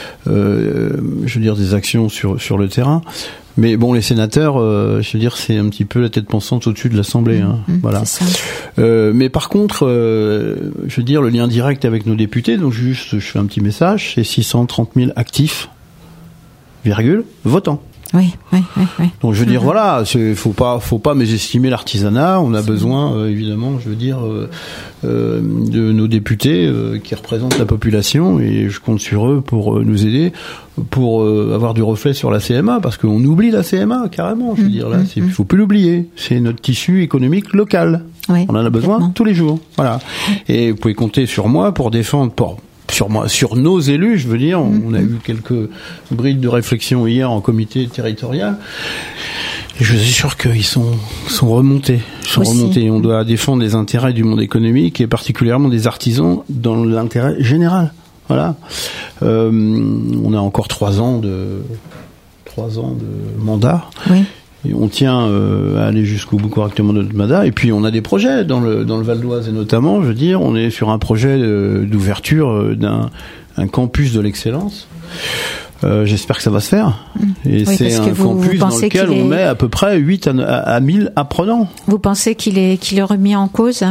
euh, je veux dire, des actions sur sur le terrain. Mais bon, les sénateurs, euh, je veux dire, c'est un petit peu la tête pensante au-dessus de l'Assemblée. Mmh, hein, mmh, voilà. C'est ça. Euh, mais par contre, euh, je veux dire, le lien direct avec nos députés, donc juste, je fais un petit message, c'est six cent trente mille actifs, virgule, votants. Oui, oui, oui, oui. Donc je veux dire, voilà, c'est, faut pas, faut pas mésestimer l'artisanat. On a besoin, euh, évidemment, je veux dire, euh, euh, de nos députés euh, qui représentent la population, et je compte sur eux pour euh, nous aider, pour euh, avoir du reflet sur la C M A, parce qu'on oublie la C M A carrément. Je veux dire, là, il faut plus l'oublier. C'est notre tissu économique local. Oui, on en a besoin complètement. tous les jours. Voilà. Et vous pouvez compter sur moi pour défendre, pour sur moi, sur nos élus, je veux dire, on, on a eu quelques brides de réflexion hier en comité territorial. Et je suis sûr qu'ils sont, sont remontés. Ils sont Aussi. remontés. On doit défendre les intérêts du monde économique et particulièrement des artisans dans l'intérêt général. Voilà. Euh, on a encore trois ans de, trois ans de mandat. Oui. Et on tient euh, à aller jusqu'au bout correctement de notre mandat. Et puis on a des projets dans le dans le Val d'Oise et notamment, je veux dire, on est sur un projet de, d'ouverture euh, d'un un campus de l'excellence. Euh, j'espère que ça va se faire. Et oui, c'est un vous, campus vous dans lequel est... on met à peu près huit à, à mille apprenants. Vous pensez qu'il est qu'il est remis en cause?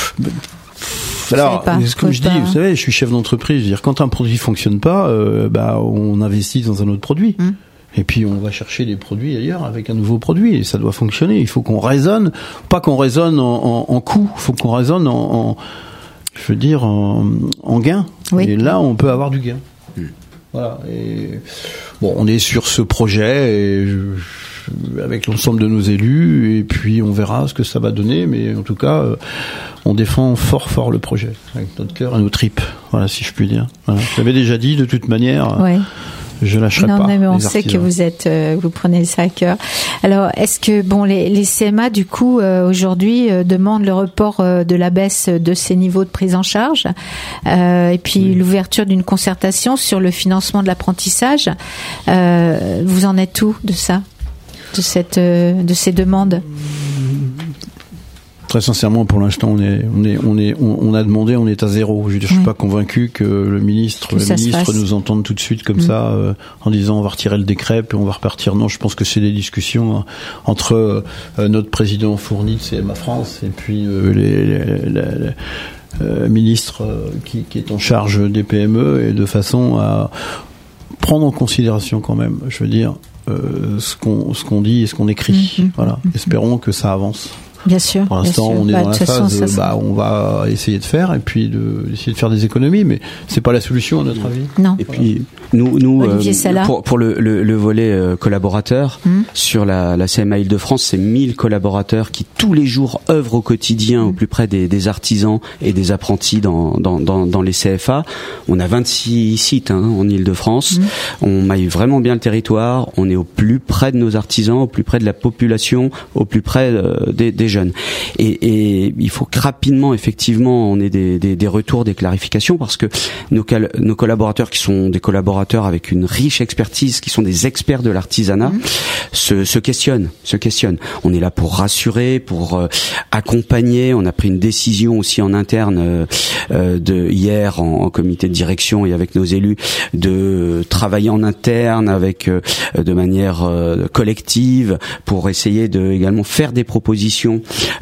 Alors, pas, comme je dis, pas... vous savez, je suis chef d'entreprise. Je veux dire, quand un produit fonctionne pas, euh, bah on investit dans un autre produit. Hum. Et puis on va chercher des produits ailleurs avec un nouveau produit, et ça doit fonctionner. Il faut qu'on raisonne, pas qu'on raisonne en, en, en coût, il faut qu'on raisonne en, en, je veux dire, en, en gain. Oui. Et là, on peut avoir du gain. Mmh. Voilà. Et bon, on est sur ce projet et je, je, avec l'ensemble de nos élus, et puis on verra ce que ça va donner. Mais en tout cas, euh, on défend fort, fort le projet avec notre cœur et nos tripes. Voilà, si je puis dire. Voilà. Je l'avais déjà dit, de toute manière. Ouais. Je lâcherai non, pas. Non, mais on les sait artisans. que vous êtes, euh, vous prenez ça à cœur. Alors, est-ce que bon, les, les C M A du coup euh, aujourd'hui euh, demandent le report euh, de la baisse de ces niveaux de prise en charge, euh, et puis oui. l'ouverture d'une concertation sur le financement de l'apprentissage. Euh, vous en êtes où de ça, de cette, euh, de ces demandes? Très sincèrement, pour l'instant, on est, on est, on est, on, on a demandé, on est à zéro. Je, veux dire, je suis oui. pas convaincu que le ministre, que le ministre nous entende tout de suite comme mmh. ça, euh, en disant on va retirer le décret puis on va repartir. Non, je pense que c'est des discussions hein, entre euh, notre président Fournier de C M A France et puis euh, les, les, les, les euh, ministres euh, qui, qui est en charge des P M E, et de façon à prendre en considération quand même, je veux dire, euh, ce qu'on, ce qu'on dit et ce qu'on écrit. Mmh. Voilà. Mmh. Espérons que ça avance. Bien sûr. Pour l'instant, bien sûr. on est bah, dans la façon, phase, ça, bah, on va essayer de faire et puis de, d'essayer de faire des économies, mais c'est pas la solution à notre avis. Non. Et puis nous, nous, Olivier euh, Sala. pour, pour le, le, le volet euh, collaborateur mmh. sur la, la C M A Île-de-France, c'est mille collaborateurs qui tous les jours œuvrent au quotidien mmh. au plus près des, des artisans et des apprentis dans, dans, dans, dans les C F A. On a vingt-six sites hein, en Île-de-France. Mmh. On maille vraiment bien le territoire. On est au plus près de nos artisans, au plus près de la population, au plus près euh, des, des jeunes. Et Et il faut que rapidement, effectivement, on ait des, des, des retours, des clarifications, parce que nos, cal- nos collaborateurs, qui sont des collaborateurs avec une riche expertise, qui sont des experts de l'artisanat, mmh. se, se questionnent, se questionnent. On est là pour rassurer, pour euh, accompagner. On a pris une décision aussi en interne euh, euh, de hier en, en comité de direction et avec nos élus de travailler en interne avec euh, de manière euh, collective pour essayer de également faire des propositions.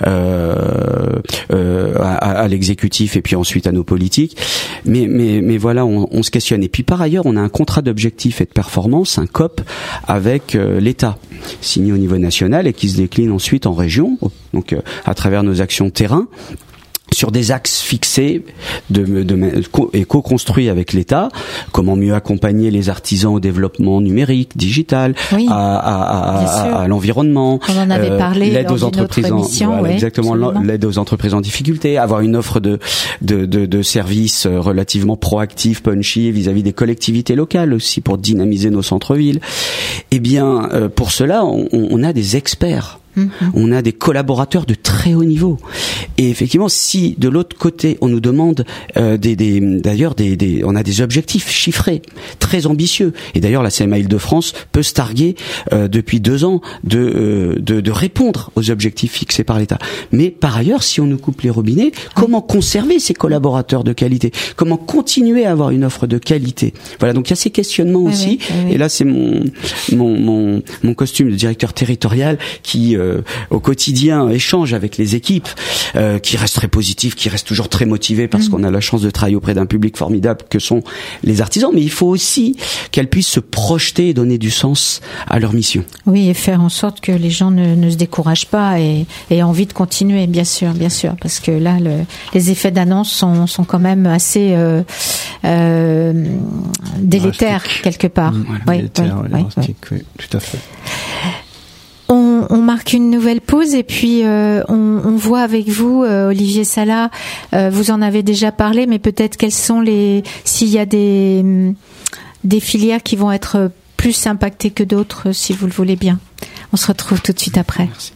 Euh, euh, à, à l'exécutif et puis ensuite à nos politiques, mais mais mais voilà, on, on se questionne. Et puis par ailleurs, on a un contrat d'objectifs et de performance, un C O P, avec euh, l'État, signé au niveau national et qui se décline ensuite en région, donc euh, à travers nos actions terrain, sur des axes fixés de, de, de, et co-construits avec l'État. Comment mieux accompagner les artisans au développement numérique, digital, oui, à, à, à, à l'environnement. On en avait parlé euh, l'aide aux entreprises en, émission, voilà, ouais, exactement, absolument. L'aide aux entreprises en difficulté, avoir une offre de de, de, de services relativement proactifs, punchy vis-à-vis des collectivités locales aussi pour dynamiser nos centres-villes. Eh bien, euh, pour cela, on, on a des experts. Mmh. On a des collaborateurs de très haut niveau. Et effectivement, si de l'autre côté on nous demande euh, des, des d'ailleurs des, des on a des objectifs chiffrés très ambitieux. Et d'ailleurs la C M A Île-de-France peut se targuer euh, depuis deux ans de, euh, de de répondre aux objectifs fixés par l'État. Mais par ailleurs, si on nous coupe les robinets, comment conserver ces collaborateurs de qualité? Comment continuer à avoir une offre de qualité? Voilà, donc il y a ces questionnements oui, aussi. Oui, oui. Et là, c'est mon mon mon mon costume de directeur territorial qui euh, euh, au quotidien échange avec les équipes, euh, qui restent très positifs, qui restent toujours très motivés parce mmh. qu'on a la chance de travailler auprès d'un public formidable que sont les artisans, mais il faut aussi qu'elles puissent se projeter et donner du sens à leur mission. Oui, et faire en sorte que les gens ne, ne se découragent pas et aient envie de continuer, bien sûr, bien sûr, parce que là, le, les effets d'annonce sont, sont quand même assez euh, euh, délétères drastique. quelque part. Mmh, oui, délétères, oui, oui, oui, drastique, oui, tout à fait. On, on marque une nouvelle pause et puis euh, on, on voit avec vous, euh, Olivier Sala, euh, vous en avez déjà parlé, mais peut-être quels sont les, s'il y a des des filières qui vont être plus impactées que d'autres, si vous le voulez bien. On se retrouve tout de suite après. Merci.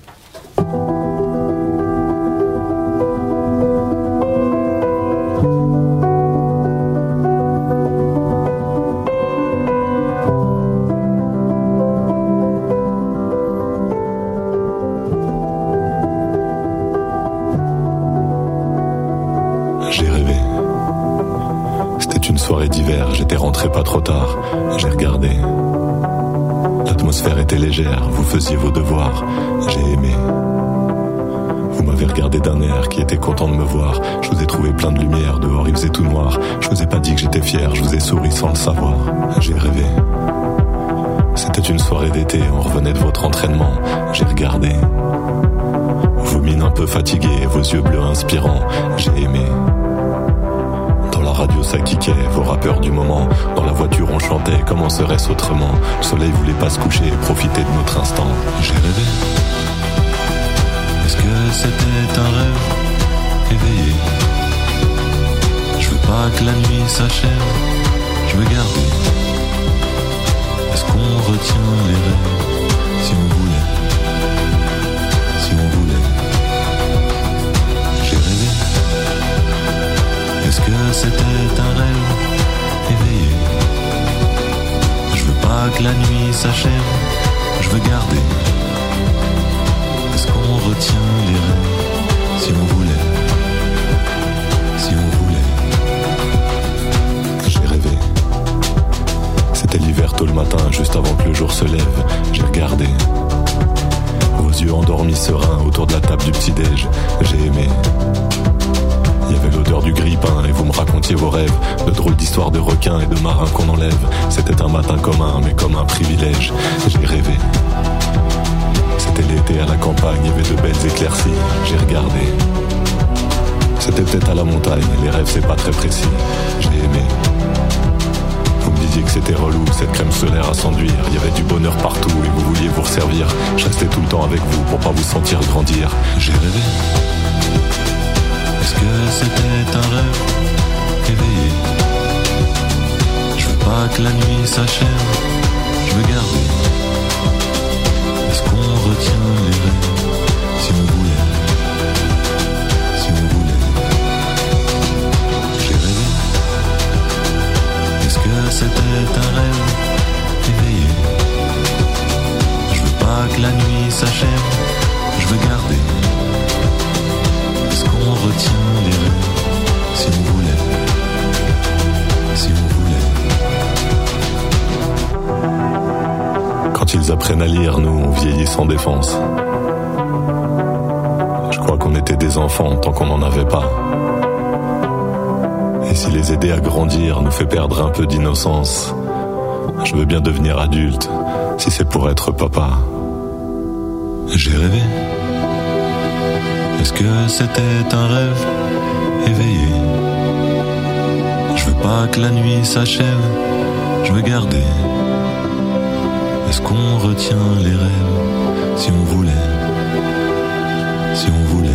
J'ai rêvé. C'était une soirée d'hiver, j'étais rentré pas trop tard. J'ai regardé. L'atmosphère était légère, vous faisiez vos devoirs. J'ai aimé. Vous m'avez regardé d'un air qui était content de me voir. Je vous ai trouvé plein de lumière, dehors il faisait tout noir. Je vous ai pas dit que j'étais fier, je vous ai souri sans le savoir. J'ai rêvé. C'était une soirée d'été, on revenait de votre entraînement. J'ai regardé. Vos mines un peu fatiguées, vos yeux bleus inspirants. J'ai aimé. Dans la radio ça kickait, vos rappeurs du moment. Dans la voiture on chantait, comment serait-ce autrement? Le soleil voulait pas se coucher et profiter de notre instant. J'ai rêvé. Est-ce que c'était un rêve éveillé? Je veux pas que la nuit s'achève, je veux garder. Est-ce qu'on retient les rêves? Si on voulait, si on voulait. J'ai rêvé. Est-ce que c'était un rêve éveillé? Je veux pas que la nuit s'achève, je veux garder. Est-ce qu'on retient les rêves? Si on voulait, si on voulait. J'ai rêvé. C'était l'hiver tôt le matin, juste avant que le jour se lève. J'ai regardé. Vos yeux endormis sereins autour de la table du petit-déj. J'ai aimé. Il y avait l'odeur du grille-pain et vous me racontiez vos rêves, de drôles d'histoires de requins et de marins qu'on enlève. C'était un matin commun, mais comme un privilège. J'ai rêvé. C'était l'été à la campagne, il y avait de belles éclaircies. J'ai regardé. C'était peut-être à la montagne, les rêves c'est pas très précis. J'ai aimé. Vous me disiez que c'était relou, cette crème solaire à s'enduire. Il y avait du bonheur partout et vous vouliez vous resservir. Je restais tout le temps avec vous pour pas vous sentir grandir. J'ai rêvé. Est-ce que c'était un rêve éveillé? Je veux pas que la nuit s'achève, je veux garder. Est-ce qu'on retient les rêves? Si on voulait, si on voulait. J'ai rêvé. Est-ce que c'était un rêve éveillé? Je veux pas que la nuit s'achève, je veux garder. Est-ce qu'on retient les rêves? Si on voulait, si on voulait. Quand ils apprennent à lire, nous on vieillit sans défense. Je crois qu'on était des enfants tant qu'on n'en avait pas. Et si les aider à grandir nous fait perdre un peu d'innocence, je veux bien devenir adulte si c'est pour être papa. J'ai rêvé. Est-ce que c'était un rêve éveillé? Je veux pas que la nuit s'achève, je veux garder. Est-ce qu'on retient les rêves? Si on voulait, si on voulait.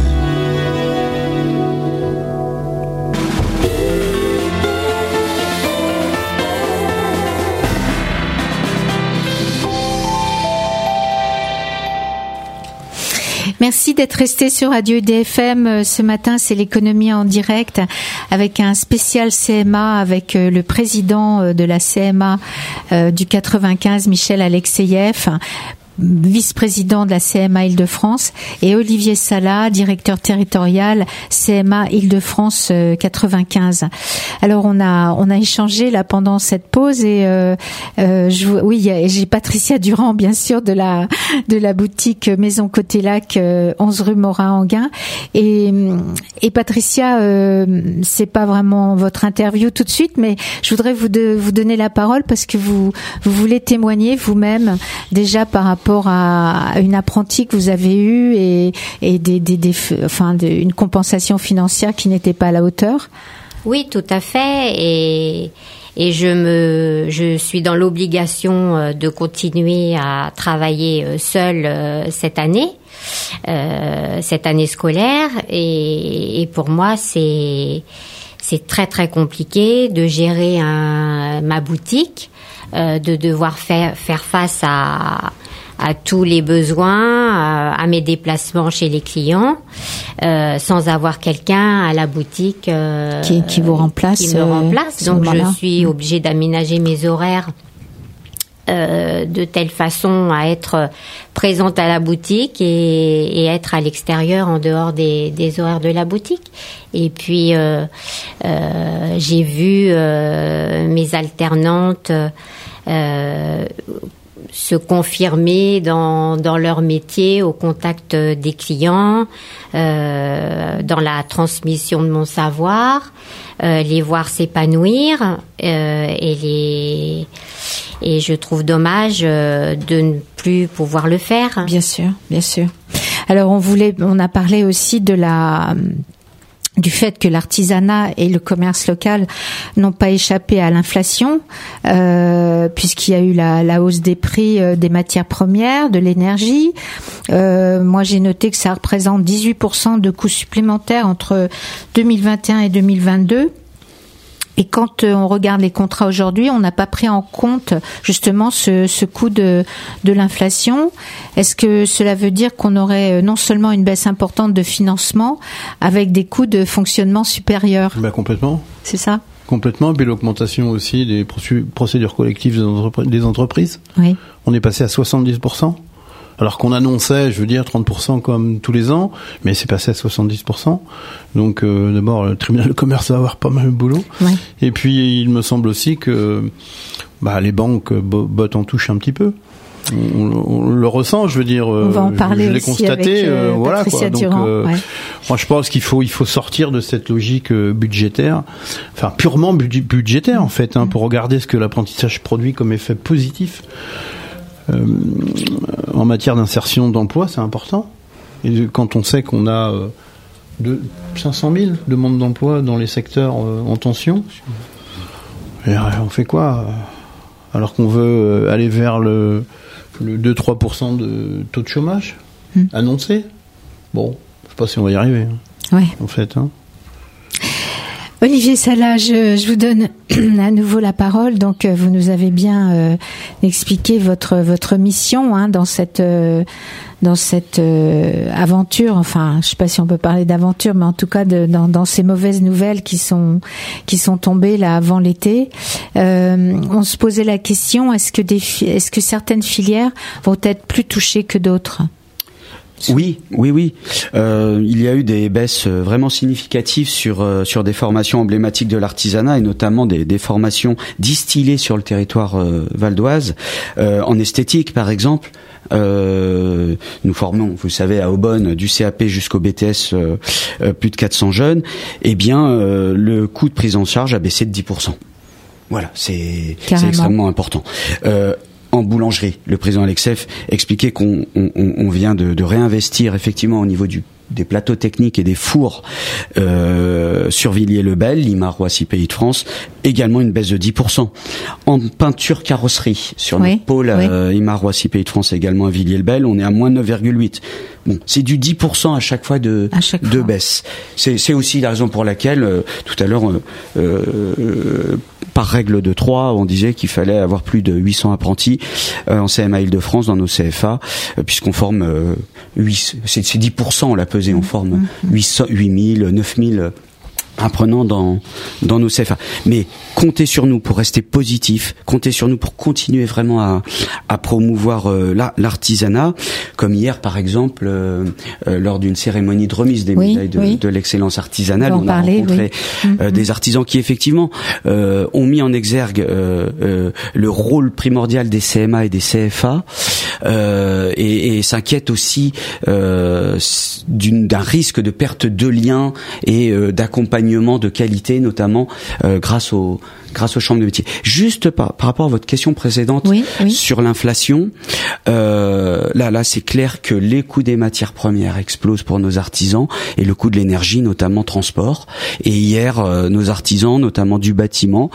Merci d'être resté sur Radio D F M. Ce matin, c'est l'économie en direct avec un spécial C M A avec le président de la C M A du quatre-vingt-quinze, Michel Alexeyev. vice-président de la C M A Île-de-France, et Olivier Sala, directeur territorial C M A Île-de-France euh, quatre-vingt-quinze. Alors on a on a échangé là pendant cette pause et euh, euh, je, oui, y a, j'ai Patricia Durand bien sûr de la de la boutique Maison Côté Lac euh, onze rue Morin-Anguin, et et Patricia, euh, c'est pas vraiment votre interview tout de suite, mais je voudrais vous de, vous donner la parole parce que vous vous voulez témoigner vous-même déjà par rapport à une apprentie que vous avez eue et, et des, des, des, enfin, de, une compensation financière qui n'était pas à la hauteur. Oui, tout à fait. Et, et je me, je suis dans l'obligation de continuer à travailler seule cette année, euh, cette année scolaire. Et, et pour moi, c'est, c'est très très compliqué de gérer un, ma boutique, euh, de devoir faire faire face à à tous les besoins, à mes déplacements chez les clients, euh, sans avoir quelqu'un à la boutique euh, qui, qui vous remplace. Qui me remplace. Euh, Donc je suis obligée d'aménager mes horaires euh, de telle façon à être présente à la boutique et, et être à l'extérieur en dehors des, des horaires de la boutique. Et puis euh, euh, j'ai vu euh, mes alternantes euh, se confirmer dans dans leur métier au contact des clients, euh, dans la transmission de mon savoir, euh, les voir s'épanouir euh, et les et je trouve dommage euh, de ne plus pouvoir le faire. Bien sûr, bien sûr. Alors on voulait, on a parlé aussi de la du fait que l'artisanat et le commerce local n'ont pas échappé à l'inflation, euh, puisqu'il y a eu la, la hausse des prix euh, des matières premières, de l'énergie. Euh, moi, j'ai noté que ça représente dix-huit pour cent de coûts supplémentaires entre deux mille vingt et un et deux mille vingt-deux. Et quand on regarde les contrats aujourd'hui, on n'a pas pris en compte justement ce, ce coût de, de l'inflation. Est-ce que cela veut dire qu'on aurait non seulement une baisse importante de financement avec des coûts de fonctionnement supérieurs ? Ben complètement. C'est ça ? Complètement. Puis l'augmentation aussi des procédures collectives des entreprises. Des entreprises. Oui. On est passé à soixante-dix pour cent. Alors qu'on annonçait, je veux dire, trente pour cent comme tous les ans, mais c'est passé à soixante-dix pour cent. Donc euh, d'abord, le tribunal de commerce va avoir pas mal de boulot. Ouais. Et puis, il me semble aussi que bah, les banques bottent en touche un petit peu. On, on le ressent, je veux dire. On va en parler je, je l'ai aussi constaté, avec euh, euh, voilà, Patricia quoi. Durand. Donc, euh, ouais. moi, je pense qu'il faut, il faut sortir de cette logique euh, budgétaire, enfin purement budg- budgétaire en fait, hein, pour regarder ce que l'apprentissage produit comme effet positif. Euh, en matière d'insertion d'emploi, c'est important. Et quand on sait qu'on a euh, de cinq cent mille demandes d'emploi dans les secteurs euh, en tension, et on fait quoi alors qu'on veut euh, aller vers le, le deux à trois pour cent de taux de chômage mmh. annoncé. Bon, je sais pas si on va y arriver. Hein, ouais. En fait, hein. Olivier Sala, je, je vous donne à nouveau la parole. Donc, vous nous avez bien euh, expliqué votre votre mission hein, dans cette euh, dans cette euh, aventure. Enfin, je sais pas si on peut parler d'aventure, mais en tout cas de, dans dans ces mauvaises nouvelles qui sont qui sont tombées là avant l'été. Euh, on se posait la question est-ce que des est-ce que certaines filières vont être plus touchées que d'autres ? Oui, oui, oui. Euh, il y a eu des baisses vraiment significatives sur euh, sur des formations emblématiques de l'artisanat et notamment des, des formations distillées sur le territoire euh, valdoise. Euh, en esthétique, par exemple, euh, nous formons, vous savez, à Aubonne, du C A P jusqu'au B T S, euh, euh, plus de quatre cents jeunes. Eh bien, euh, le coût de prise en charge a baissé de dix pour cent. Voilà, c'est, c'est extrêmement important. Euh, En boulangerie, le président Alexeff expliquait qu'on on, on vient de, de réinvestir effectivement au niveau du, des plateaux techniques et des fours euh, sur Villiers-le-Bel, Limar, Roissy, Pays de France, également une baisse de dix pour cent. En peinture carrosserie, sur oui, notre pôle oui. euh, Limar, Roissy, Pays de France, également à Villiers-le-Bel, on est à moins neuf virgule huit. Bon, c'est du dix pour cent à chaque fois de, chaque de fois. baisse. C'est, c'est aussi la raison pour laquelle, euh, tout à l'heure, euh, euh, par règle de trois, on disait qu'il fallait avoir plus de huit cents apprentis euh, en C M A Île-de-France dans nos C F A, euh, puisqu'on forme euh, huit, c'est, c'est dix pour cent on l'a pesé, on forme huit cents, huit mille, neuf mille apprenants dans dans nos C F A. Mais comptez sur nous pour rester positifs, comptez sur nous pour continuer vraiment à à promouvoir euh, la, l'artisanat, comme hier par exemple euh, euh, lors d'une cérémonie de remise des oui, médailles de, oui. de l'excellence artisanale, on, on a parler, rencontré oui. euh, mm-hmm. des artisans qui effectivement euh, ont mis en exergue euh, euh, le rôle primordial des C M A et des C F A euh, et, et s'inquiètent aussi euh, d'une, d'un risque de perte de liens et euh, d'accompagnement de qualité, notamment euh, grâce au grâce aux chambres de métiers. Juste par, par rapport à votre question précédente oui, oui. sur l'inflation, euh, là, là, c'est clair que les coûts des matières premières explosent pour nos artisans et le coût de l'énergie, notamment transport. Et hier, euh, nos artisans, notamment du bâtiment,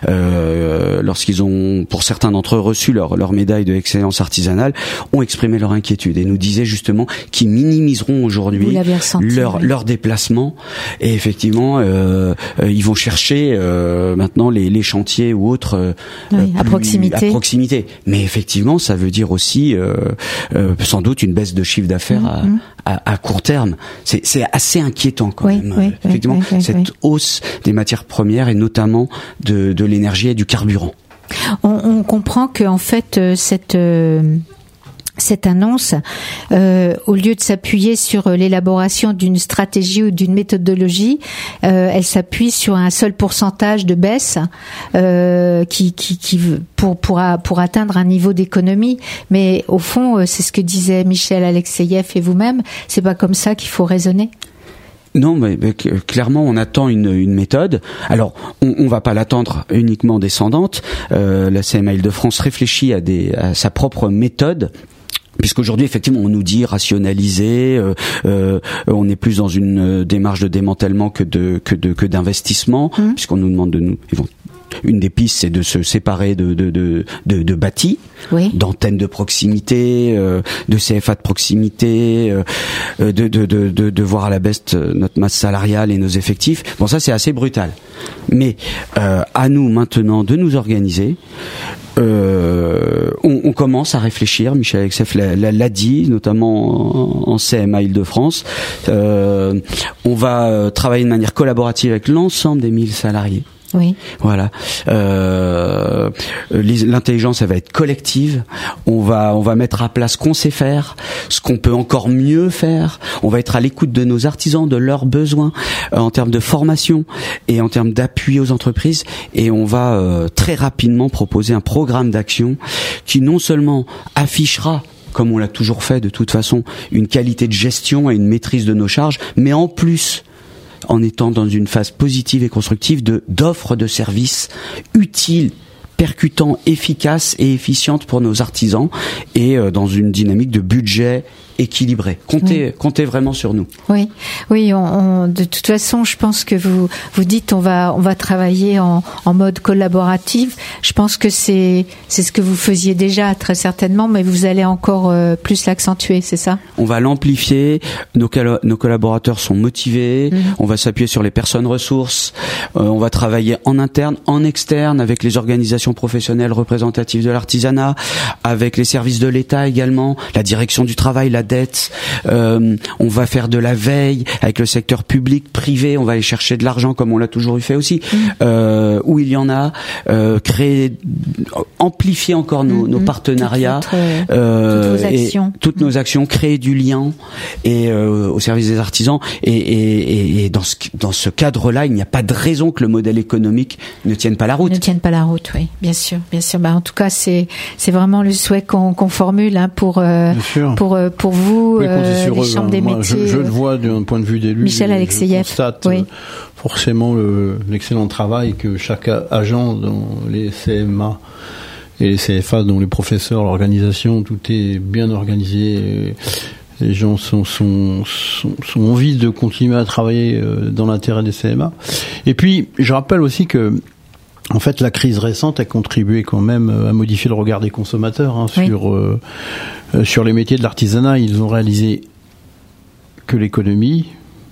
euh, lorsqu'ils ont, pour certains d'entre eux, reçu leur, leur médaille de excellence artisanale, ont exprimé leur inquiétude et nous disaient justement qu'ils minimiseront aujourd'hui ressenti, leur, oui. leur déplacement. Et effectivement, euh, euh, ils vont chercher euh, maintenant les les chantiers ou autres euh, oui, à plus, proximité. à proximité. Mais effectivement, ça veut dire aussi euh, euh, sans doute une baisse de chiffre d'affaires mmh, à, à, à court terme. C'est, c'est assez inquiétant quand oui, même. Oui, effectivement, oui, oui, cette oui. hausse des matières premières et notamment de, de l'énergie et du carburant. On, on comprend que en fait cette euh, cette annonce, euh, au lieu de s'appuyer sur l'élaboration d'une stratégie ou d'une méthodologie, euh, elle s'appuie sur un seul pourcentage de baisse euh, qui, qui, qui pour, pour, pour atteindre un niveau d'économie. Mais au fond, c'est ce que disait Michel Alexeïev et vous-même, c'est pas comme ça qu'il faut raisonner. Non, mais, mais clairement, on attend une, une méthode. Alors, on, on va pas l'attendre uniquement descendante. Euh, la C M A Île-de-France réfléchit à, des, à sa propre méthode. Puisqu'aujourd'hui, effectivement, on nous dit rationaliser, euh, euh, on est plus dans une démarche de démantèlement que de que de que d'investissement, mmh. puisqu'on nous demande de nous. Une des pistes, c'est de se séparer de de de de, de bâtis, oui. d'antennes de proximité, euh, de C F A de proximité, euh, de, de de de de voir à la baisse notre masse salariale et nos effectifs. Bon, ça c'est assez brutal. Mais euh, à nous maintenant de nous organiser. Euh, on, on commence à réfléchir. Michel Alexeïev l'a, l'a, l'a dit, notamment en, en C M A Île-de-France. Euh, on va travailler de manière collaborative avec l'ensemble des mille salariés. Oui. Voilà. Euh, l'intelligence, elle va être collective. On va, on va mettre à plat ce qu'on sait faire, ce qu'on peut encore mieux faire. On va être à l'écoute de nos artisans, de leurs besoins euh, en termes de formation et en termes d'appui aux entreprises. Et on va euh, très rapidement proposer un programme d'action qui non seulement affichera, comme on l'a toujours fait de toute façon, une qualité de gestion et une maîtrise de nos charges, mais en plus en étant dans une phase positive et constructive de d'offres de services utiles, percutants, efficaces et efficientes pour nos artisans et euh, dans une dynamique de budget équilibré. Comptez, oui. comptez vraiment sur nous. Oui, oui. On, on, de toute façon, je pense que vous vous dites on va on va travailler en, en mode collaboratif. Je pense que c'est c'est ce que vous faisiez déjà très certainement, mais vous allez encore euh, plus l'accentuer, c'est ça? On va l'amplifier. Nos, nos collaborateurs sont motivés. Mmh. On va s'appuyer sur les personnes ressources. Euh, on va travailler en interne, en externe, avec les organisations professionnelles représentatives de l'artisanat, avec les services de l'État également, la direction du travail, la dette, euh, on va faire de la veille avec le secteur public, privé, on va aller chercher de l'argent comme on l'a toujours eu fait aussi, mmh. euh, où il y en a, euh, créer, amplifier encore nos, mmh. nos partenariats, toutes, votre, euh, toutes, vos actions. Et toutes mmh. nos actions, créer du lien et euh, au service des artisans et, et, et dans ce dans ce cadre-là, il n'y a pas de raison que le modèle économique ne tienne pas la route. Ne tienne pas la route, oui, bien sûr, bien sûr. Bah, en tout cas, c'est c'est vraiment le souhait qu'on, qu'on formule hein, pour euh, pour pour vous, oui, euh, les chambres des Moi, métiers. Je, je le vois d'un point de vue d'élu. Michel Alexeïev. Je constate oui. forcément le, l'excellent travail que chaque agent dans les C M A et les C F A, dont les professeurs, l'organisation, tout est bien organisé. Les gens sont, sont, sont, sont envie de continuer à travailler dans l'intérêt des C M A. Et puis, je rappelle aussi que en fait, la crise récente a contribué quand même à modifier le regard des consommateurs hein, oui. sur euh, sur les métiers de l'artisanat. Ils ont réalisé que l'économie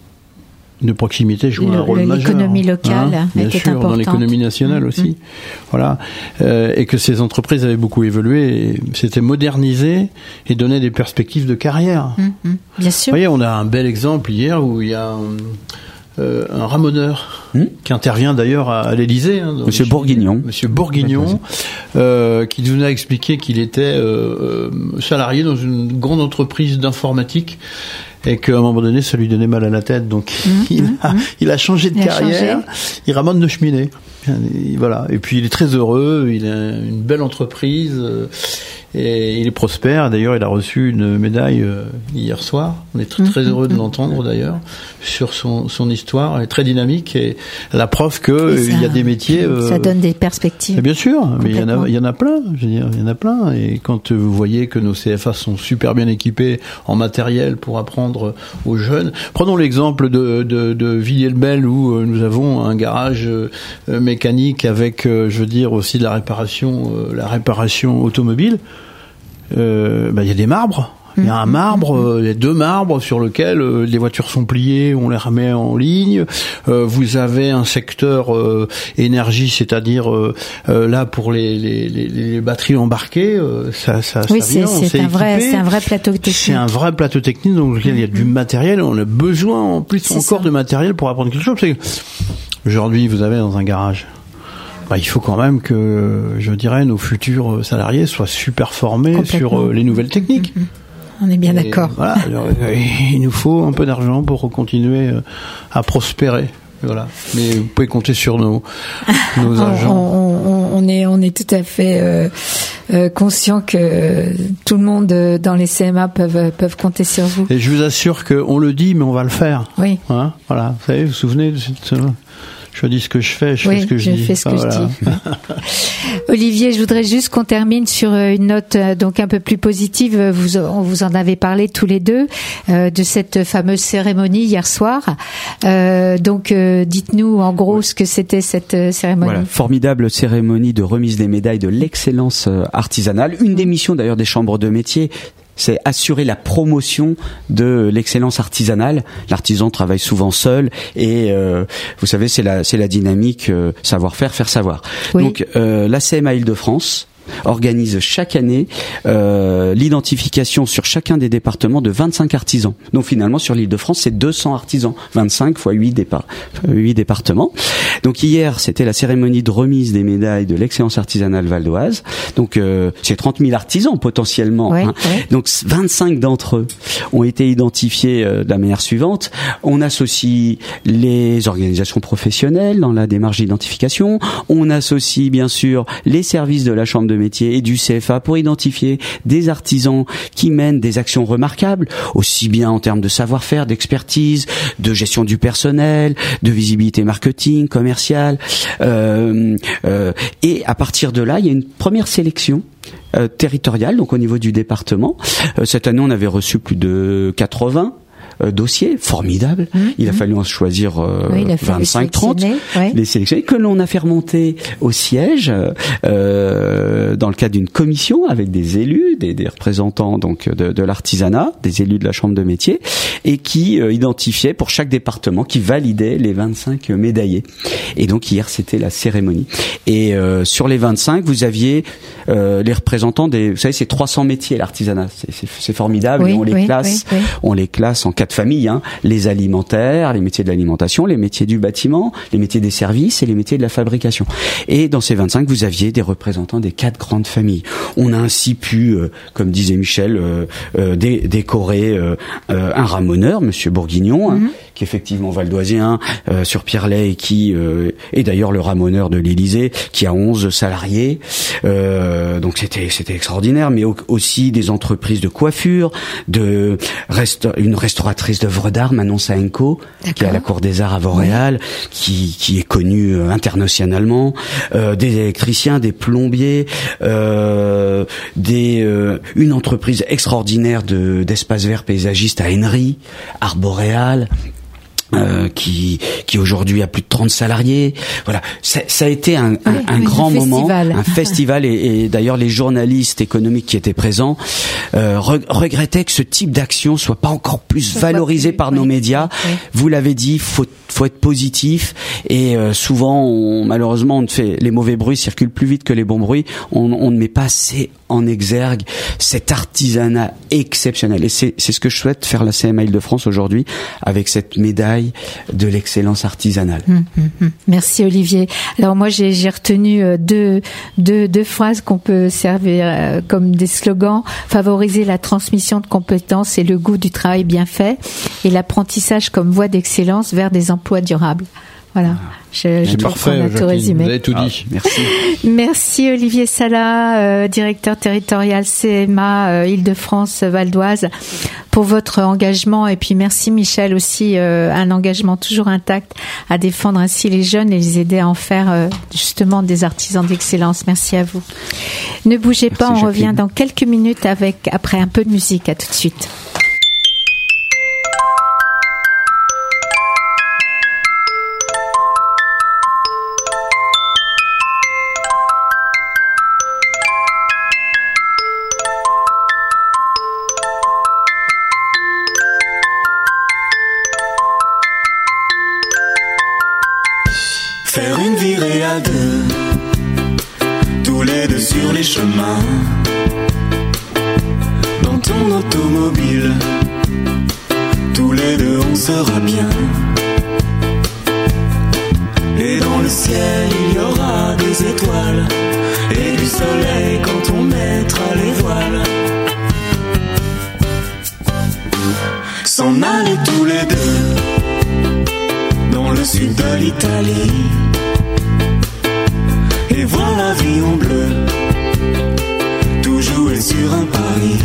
de proximité jouait un rôle majeur. L'économie locale hein, bien était sûr, importante. Dans l'économie nationale aussi. Mmh. Voilà, euh, et que ces entreprises avaient beaucoup évolué, et s'étaient modernisées et donnaient des perspectives de carrière. Mmh. Bien sûr. Vous voyez, on a un bel exemple hier où il y a euh, un ramoneur Hmm qui intervient d'ailleurs à, à l'Élysée. Hein, Monsieur Bourguignon. Monsieur Bourguignon, euh, qui nous a expliqué qu'il était euh, salarié dans une grande entreprise d'informatique et qu'à un moment donné, ça lui donnait mal à la tête. Donc, mmh, il, a, mmh. il a changé de il carrière. Changé. Il ramène de cheminée. Et voilà. Et puis, il est très heureux. Il a une belle entreprise. Euh, et il est prospère. D'ailleurs, il a reçu une médaille euh, hier soir. On est très, très heureux de l'entendre, d'ailleurs, sur son, son histoire. Elle est très dynamique et la preuve que ça, il y a des métiers... Euh, ça donne des perspectives. Bien sûr, mais il y en a, il y en a plein. Je veux dire, il y en a plein. Et quand vous voyez que nos C F A sont super bien équipés en matériel pour apprendre aux jeunes. Prenons l'exemple de, de, de Villiers-le-Bel où nous avons un garage euh, mécanique avec, euh, je veux dire, aussi de la réparation, euh, la réparation automobile. Euh, bah, il y a des marbres. Il y a un marbre, euh, il y a deux marbres sur lesquels euh, les voitures sont pliées, on les remet en ligne. Euh, vous avez un secteur euh, énergie, c'est-à-dire euh, euh, là pour les, les, les, les batteries embarquées, euh, ça, ça, oui, ça vient. C'est, c'est, un vrai, c'est un vrai plateau technique. C'est un vrai plateau technique dans lequel il y a du matériel. On a besoin en plus c'est encore ça. de matériel pour apprendre quelque chose. Parce que aujourd'hui, vous avez dans un garage. Bah, il faut quand même que, je dirais, nos futurs salariés soient super formés sur euh, les nouvelles techniques. Mmh. On est bien et d'accord. Voilà, alors, il nous faut un peu d'argent pour continuer à prospérer. Voilà. Mais vous pouvez compter sur nos, nos agents. On, on, on est, on est tout à fait euh, euh, conscient que tout le monde dans les C M A peuvent, peuvent compter sur vous. Et je vous assure qu'on le dit, mais on va le faire. Oui. Hein, voilà. Vous savez, vous vous souvenez de cette... Je dis ce que je fais, je oui, fais ce que je, je dis. Fais ce ah, que voilà. je dis. Olivier, je voudrais juste qu'on termine sur une note donc un peu plus positive. Vous, on vous en avez parlé tous les deux euh, de cette fameuse cérémonie hier soir. Euh, donc, euh, dites-nous en gros oui. ce que c'était cette cérémonie. Voilà, formidable cérémonie de remise des médailles de l'excellence artisanale. Une des missions d'ailleurs des chambres de métiers, c'est assurer la promotion de l'excellence artisanale. L'artisan travaille souvent seul et euh, vous savez c'est la c'est la dynamique euh, savoir-faire, faire savoir. Oui. Donc euh, la C M A Île-de-France organise chaque année euh, l'identification sur chacun des départements de vingt-cinq artisans. Donc finalement sur l'Île-de-France c'est deux cents artisans, vingt-cinq fois huit départ, huit départements. Donc hier c'était la cérémonie de remise des médailles de l'excellence artisanale valdoise. Donc euh, c'est trente mille artisans potentiellement. Ouais, hein. ouais. Donc vingt-cinq d'entre eux ont été identifiés euh, de la manière suivante. On associe les organisations professionnelles dans la démarche d'identification. On associe bien sûr les services de la chambre de métier et du C F A pour identifier des artisans qui mènent des actions remarquables, aussi bien en termes de savoir-faire, d'expertise, de gestion du personnel, de visibilité marketing, commerciale. Euh, euh, et à partir de là, il y a une première sélection euh, territoriale, donc au niveau du département. Euh, cette année, on avait reçu plus de quatre-vingts dossiers formidables. Mmh, il a mmh. fallu en choisir euh, oui, vingt-cinq trente, ouais. les sélectionnés que l'on a fait remonter au siège euh, dans le cadre d'une commission avec des élus, des, des représentants donc de, de l'artisanat, des élus de la chambre de métier, et qui euh, identifiaient pour chaque département, qui validaient les vingt-cinq médaillés. Et donc hier c'était la cérémonie. Et euh, sur les vingt-cinq, vous aviez euh, les représentants des, vous savez, c'est trois cents métiers l'artisanat. C'est, c'est, c'est formidable. Oui, et on les oui, classe, oui, oui. on les classe en quatre familles, hein, les alimentaires, les métiers de l'alimentation, les métiers du bâtiment, les métiers des services et les métiers de la fabrication. Et dans ces vingt-cinq, vous aviez des représentants des quatre grandes familles. On a ainsi pu, euh, comme disait Michel, euh, euh, dé- décorer euh, euh, un ramoneur, Monsieur Bourguignon, hein, mm-hmm. qui est effectivement valdoisien, euh, sur Pierrelet, et qui euh, est d'ailleurs le ramoneur de l'Élysée, qui a onze salariés. Euh, donc c'était c'était extraordinaire, mais au- aussi des entreprises de coiffure, de resta- une restauratrice d'œuvres d'art, Manon Saenko, qui est à la Cour des Arts à Vauréal, oui. qui, qui est connue euh, internationalement, euh, des électriciens, des plombiers, euh, des, euh, une entreprise extraordinaire de, d'espaces verts paysagistes à Henry, Arboréal, Euh, qui qui aujourd'hui a plus de trente salariés. Voilà, ça, ça a été un, un, oui, un oui, grand moment, festival. un festival, et, et d'ailleurs les journalistes économiques qui étaient présents euh, re- regrettaient que ce type d'action soit pas encore plus ça valorisé plus, par oui, nos médias. Oui. Vous l'avez dit, faut faut être positif, et euh, souvent on, malheureusement on ne fait les mauvais bruits circulent plus vite que les bons bruits. On, on ne met pas assez en exergue cet artisanat exceptionnel. Et c'est, c'est ce que je souhaite faire la C M A Île-de-France aujourd'hui avec cette médaille de l'excellence artisanale. Hum, hum, hum. Merci Olivier. Alors moi j'ai, j'ai retenu deux, deux, deux phrases qu'on peut servir euh, comme des slogans: favoriser la transmission de compétences et le goût du travail bien fait, et l'apprentissage comme voie d'excellence vers des emplois durables. Voilà, je, je trouve qu'on a tout résumé. Vous avez tout dit. Ah, merci. Merci Olivier Sala, euh, directeur territorial C M A euh, Île-de-France Val d'Oise, pour votre engagement, et puis merci Michel aussi, euh, un engagement toujours intact à défendre ainsi les jeunes et les aider à en faire euh, justement des artisans d'excellence. Merci à vous. Ne bougez pas, merci, on Jacqueline. Revient dans quelques minutes avec après un peu de musique. À tout de suite. Faire une virée à deux, tous les deux sur les chemins, dans ton automobile, tous les deux on sera bien. Et dans le ciel il y aura des étoiles et du soleil quand on mettra les voiles. S'en aller tous les deux dans le sud de l'Italie et voir la vie en bleu, tout jouer sur un pari.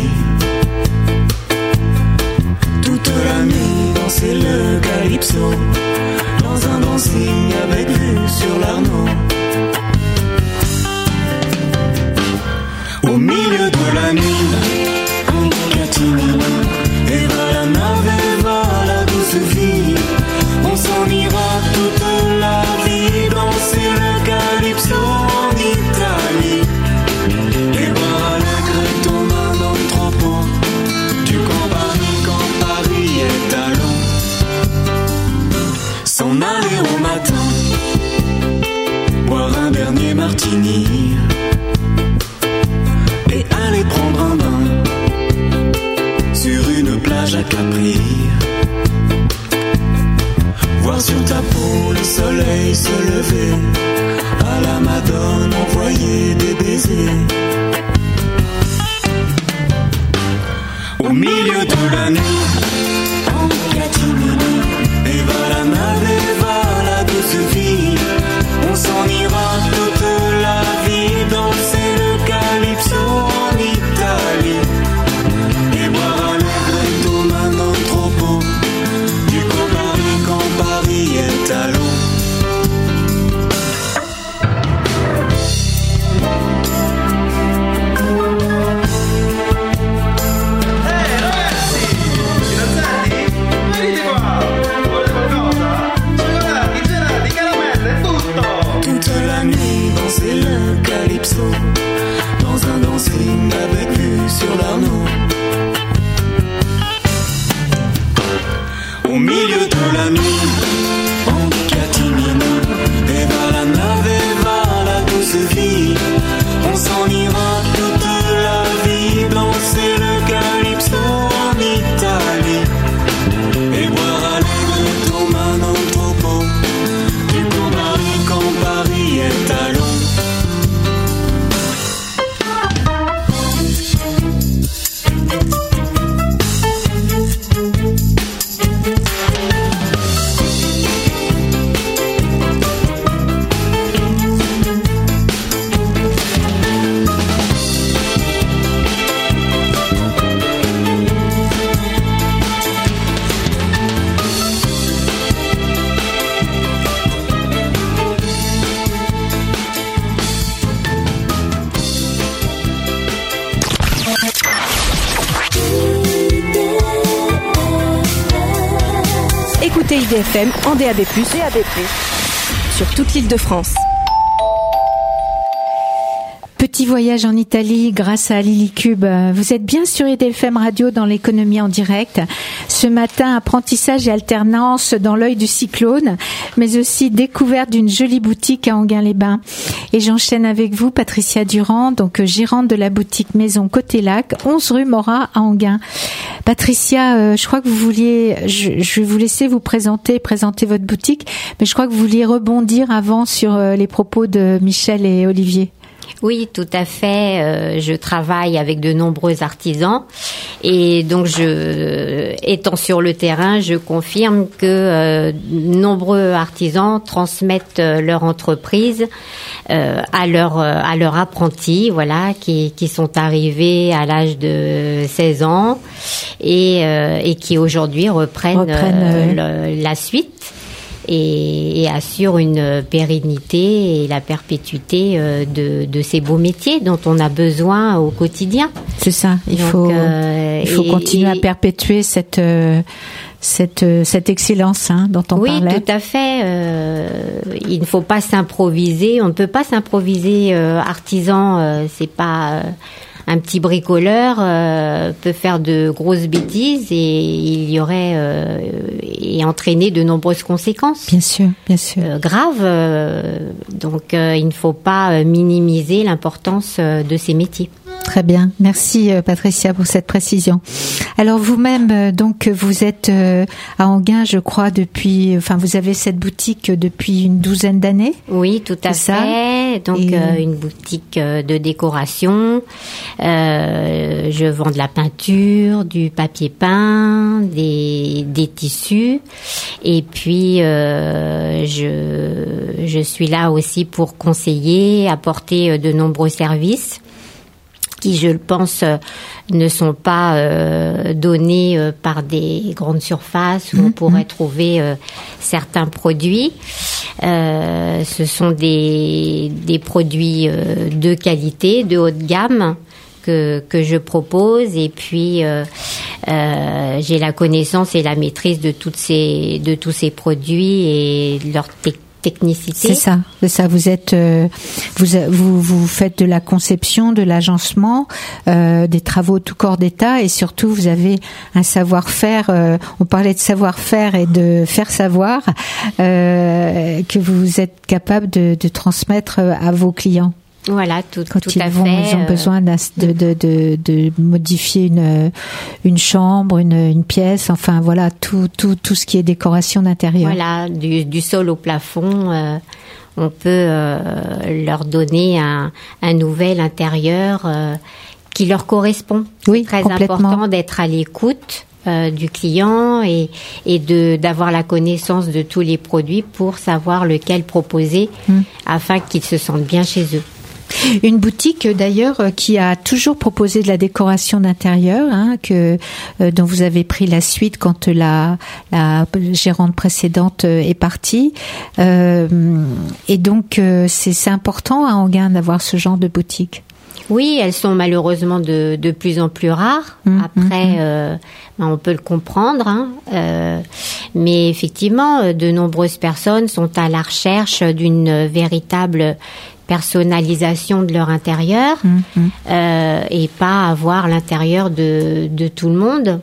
Toute la nuit danser le calypso dans un dancing avec vue sur l'Arno. Au milieu de la nuit, en catimini, et va la nave, et va la douce vie. On s'en ira toute la vie, danser le calypso en Italie, et boire à la crête en main dans le troupeau du camp Paris quand Paris est à l'eau. S'en aller au matin, boire un dernier martini et aller prendre un bain sur une plage à Capri. Voir sur ta peau le soleil se lever, à la Madone envoyer des baisers. Au milieu de la nuit, en catimini, et va la nave, et va la douce vie. On s'en ira toute la vie, danser le calypso en Italie, et boire à l'aigre aux mains dans le troupeau du camp Paris quand Paris est à l'eau. Toute la nuit danser le calypso dans un dancing avec vue sur l'Arno. Au milieu de la nuit, en catimini, et va la nave, et va la douce vie. On s'en ira toute la vie, danser le calypso en Italie, et boire à l'aigre aux mains dans le troupeau du camp Paris quand Paris est à l'eau. Écoutez I D F M en D A B plus, D A B plus, sur toute l'Île-de-France. petit voyage en Italie grâce à Lilicube. Vous êtes bien sur I D F M Radio dans l'économie en direct. Ce matin, apprentissage et alternance dans l'œil du cyclone, mais aussi découverte d'une jolie boutique à Enghien-les-Bains. Et j'enchaîne avec vous, Patricia Durand, donc gérante de la boutique Maison Côté Lac, onze rue Morat à Enghien. Patricia, euh, je crois que vous vouliez, je, je vais vous laisser vous présenter, présenter votre boutique, mais je crois que vous vouliez rebondir avant sur euh, les propos de Michel et Olivier. Oui, tout à fait. Euh, je travaille avec de nombreux artisans et donc, je, étant sur le terrain, je confirme que euh, nombreux artisans transmettent euh, leur entreprise euh, à leur à leurs apprentis, voilà, qui qui sont arrivés à l'âge de seize ans et euh, et qui aujourd'hui reprennent, reprennent euh, le, la suite. Et, et assure une pérennité et la perpétuité de, de ces beaux métiers dont on a besoin au quotidien. C'est ça. Il Donc, faut euh, il faut et, continuer et, à perpétuer cette cette cette excellence hein, dont on oui, parlait. Oui, tout à fait. Euh, il ne faut pas s'improviser. On ne peut pas s'improviser euh, artisan. Euh, c'est pas. Euh, Un petit bricoleur euh, peut faire de grosses bêtises et il y aurait euh, et entraîner de nombreuses conséquences. Bien sûr, bien sûr. Euh, graves. Euh, donc, euh, il ne faut pas minimiser l'importance euh, de ces métiers. Très bien, merci euh, Patricia pour cette précision. Alors vous-même, euh, donc vous êtes euh, à Enghien, je crois, depuis. Enfin, vous avez cette boutique depuis une douzaine d'années. Oui, tout à C'est fait. Ça donc Et... euh, une boutique de décoration. Euh, je vends de la peinture, du papier peint, des des tissus. Et puis euh, je je suis là aussi pour conseiller, apporter de nombreux services qui, je le pense, euh, ne sont pas euh, donnés euh, par des grandes surfaces où mmh, on pourrait mmh. trouver euh, certains produits. Euh, ce sont des, des produits euh, de qualité, de haute gamme que, que je propose. Et puis, euh, euh, j'ai la connaissance et la maîtrise de, toutes ces, de tous ces produits et leur technique. Technicité. C'est ça, c'est ça. Vous êtes, euh, vous, vous, vous faites de la conception, de l'agencement, euh, des travaux tout corps d'état, et surtout vous avez un savoir-faire. Euh, on parlait de savoir-faire et de faire savoir euh, que vous êtes capable de, de transmettre à vos clients. Voilà, tout, Quand tout ils à vont, fait. Ils ont besoin de, de, de, de modifier une, une chambre, une, une pièce, enfin voilà, tout, tout, tout ce qui est décoration d'intérieur. Voilà, du, du sol au plafond, euh, on peut euh, leur donner un, un nouvel intérieur euh, qui leur correspond. Oui, très complètement. important d'être à l'écoute euh, du client et, et de d'avoir la connaissance de tous les produits pour savoir lequel proposer mmh. afin qu'ils se sentent bien chez eux. Une boutique d'ailleurs qui a toujours proposé de la décoration d'intérieur, hein, que euh, dont vous avez pris la suite quand la, la gérante précédente est partie. Euh, et donc euh, c'est, c'est important à Enghien d'avoir ce genre de boutique. Oui, elles sont malheureusement de, de plus en plus rares. Mmh, Après, mmh. euh, ben on peut le comprendre, hein. Euh, mais effectivement, de nombreuses personnes sont à la recherche d'une véritable personnalisation de leur intérieur mmh. euh, et pas avoir l'intérieur de, de tout le monde.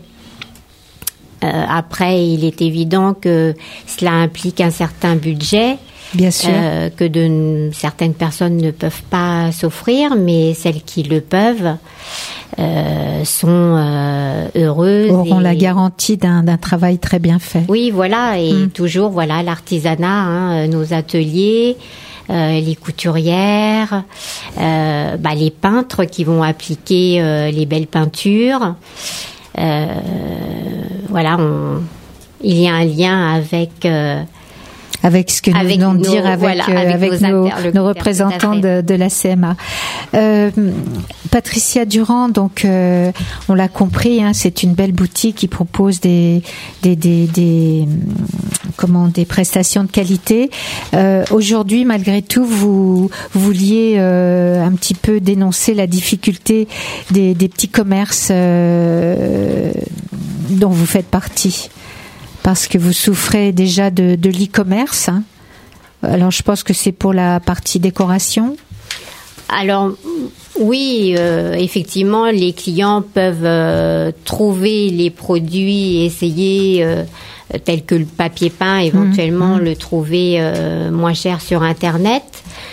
Euh, après, il est évident que cela implique un certain budget. Bien sûr. Euh, que de certaines personnes ne peuvent pas s'offrir, mais celles qui le peuvent euh, sont euh, heureuses. Auront et... la garantie d'un, d'un travail très bien fait. Oui, voilà, et mmh. toujours, voilà, l'artisanat, hein, nos ateliers, euh, les couturières, euh, bah, les peintres qui vont appliquer euh, les belles peintures. Euh, voilà, on... il y a un lien avec... Euh, avec ce que nous avec venons de nos, dire avec, voilà, euh, avec, avec nos, nos, nos représentants de, de la C M A. Euh, Patricia Durand, donc euh, on l'a compris, hein, c'est une belle boutique qui propose des des des, des comment des prestations de qualité. Euh, aujourd'hui, malgré tout, vous, vous vouliez euh, un petit peu dénoncer la difficulté des, des petits commerces euh, dont vous faites partie. Parce que vous souffrez déjà de, de l'e-commerce. Hein. Alors, je pense que c'est pour la partie décoration. Alors oui, euh, effectivement, les clients peuvent euh, trouver les produits, essayer euh, tels que le papier peint, éventuellement mmh. le trouver euh, moins cher sur Internet.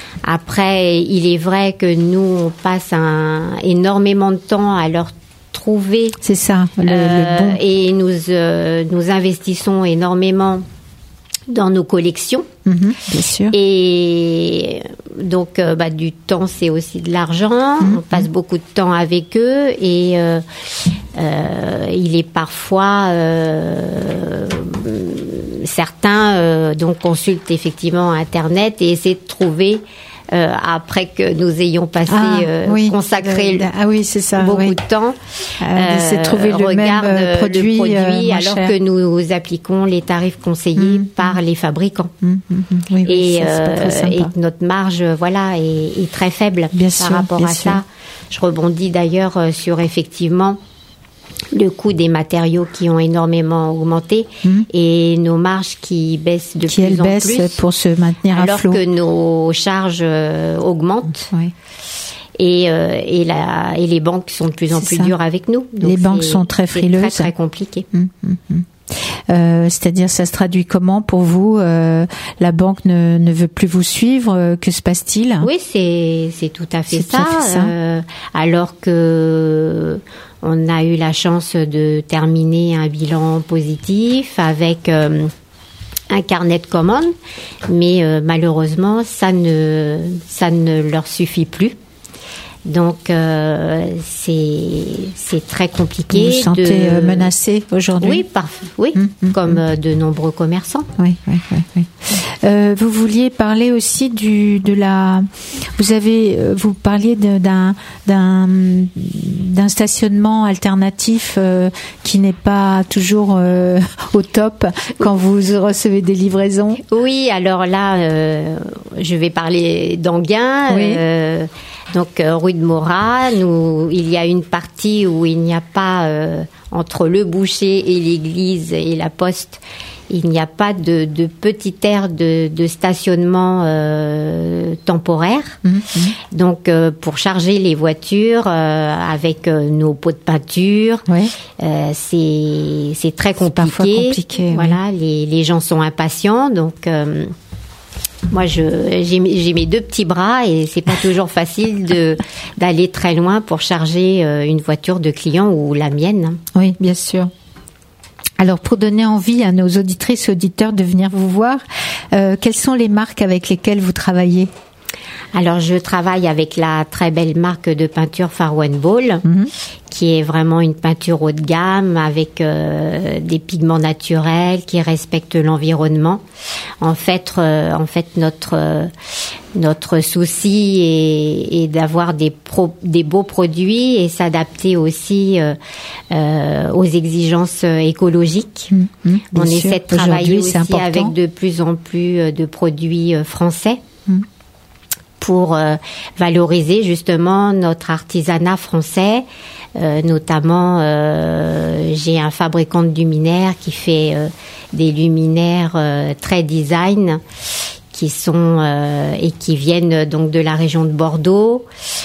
Après, il est vrai que nous, on passe un, énormément de temps à leur trouver. C'est ça, le, euh, le bon. Et nous, euh, nous investissons énormément dans nos collections. Mmh, bien sûr. Et donc, euh, bah, du temps, c'est aussi de l'argent. Mmh. On passe beaucoup de temps avec eux et euh, euh, il est parfois euh, certains euh, donc consultent effectivement Internet et essaient de trouver. Euh, après que nous ayons passé, ah, euh, oui, consacré euh, ah oui, c'est ça, beaucoup oui. de temps, euh, d'essayer de trouver le même euh, produit, le produit euh, alors cher. que nous appliquons les tarifs conseillés mmh, par les fabricants. Mmh, mmh, oui, oui, et, ça, c'est pas très sympa. Et notre marge, voilà, est, est très faible bien par sûr, rapport bien à sûr. ça. Je rebondis d'ailleurs sur effectivement le coût des matériaux qui ont énormément augmenté mmh. et nos marges qui baissent de qui plus en baissent plus pour se maintenir alors à flot. que nos charges euh, augmentent oui. et, euh, et, la, et les banques sont de plus en c'est plus ça. dures avec nous. Donc les banques sont très frileuses. C'est très, très compliqué. Mmh, mmh, mmh. Euh, c'est-à-dire, ça se traduit comment pour vous euh, la banque ne, ne veut plus vous suivre, euh, que se passe-t-il? Oui, c'est c'est tout à fait c'est ça. Tout à fait ça. Euh, alors que on a eu la chance de terminer un bilan positif avec euh, un carnet de commandes, mais euh, malheureusement, ça ne ça ne leur suffit plus. Donc euh, c'est c'est très compliqué. Vous vous sentez de... menacé aujourd'hui? Oui, parfait. Oui, mmh, mmh, comme mmh. de nombreux commerçants. Oui, oui, oui. oui. Euh, vous vouliez parler aussi du de la. Vous avez vous parliez de, d'un d'un d'un stationnement alternatif euh, qui n'est pas toujours euh, au top quand vous recevez des livraisons. Oui, alors là, euh, je vais parler d'Enghien. Oui. Euh, Donc euh, rue de Morat, nous, il y a une partie où il n'y a pas euh, entre le boucher et l'église et la poste, il n'y a pas de, de petite aire de, de stationnement euh, temporaire. Mmh. Donc euh, pour charger les voitures euh, avec euh, nos pots de peinture, oui. euh, c'est c'est très compliqué. C'est parfois compliqué. Voilà, oui. les les gens sont impatients, donc. Euh, Moi, je, j'ai, j'ai mes deux petits bras et c'est pas toujours facile de, d'aller très loin pour charger une voiture de client ou la mienne. Oui, bien sûr. Alors, pour donner envie à nos auditrices et auditeurs de venir vous voir, euh, quelles sont les marques avec lesquelles vous travaillez ? Alors, je travaille avec la très belle marque de peinture Farwen Ball, mmh. qui est vraiment une peinture haut de gamme avec euh, des pigments naturels qui respectent l'environnement. En fait, euh, en fait, notre euh, notre souci est, est d'avoir des pro, des beaux produits et s'adapter aussi euh, euh, aux exigences écologiques. Mmh. On Bien essaie sûr. de travailler aussi important. avec de plus en plus de produits français. Mmh. pour euh, valoriser justement notre artisanat français. Euh, notamment, euh, j'ai un fabricant de luminaires qui fait euh, des luminaires euh, très design qui sont euh, et qui viennent donc de la région de Bordeaux,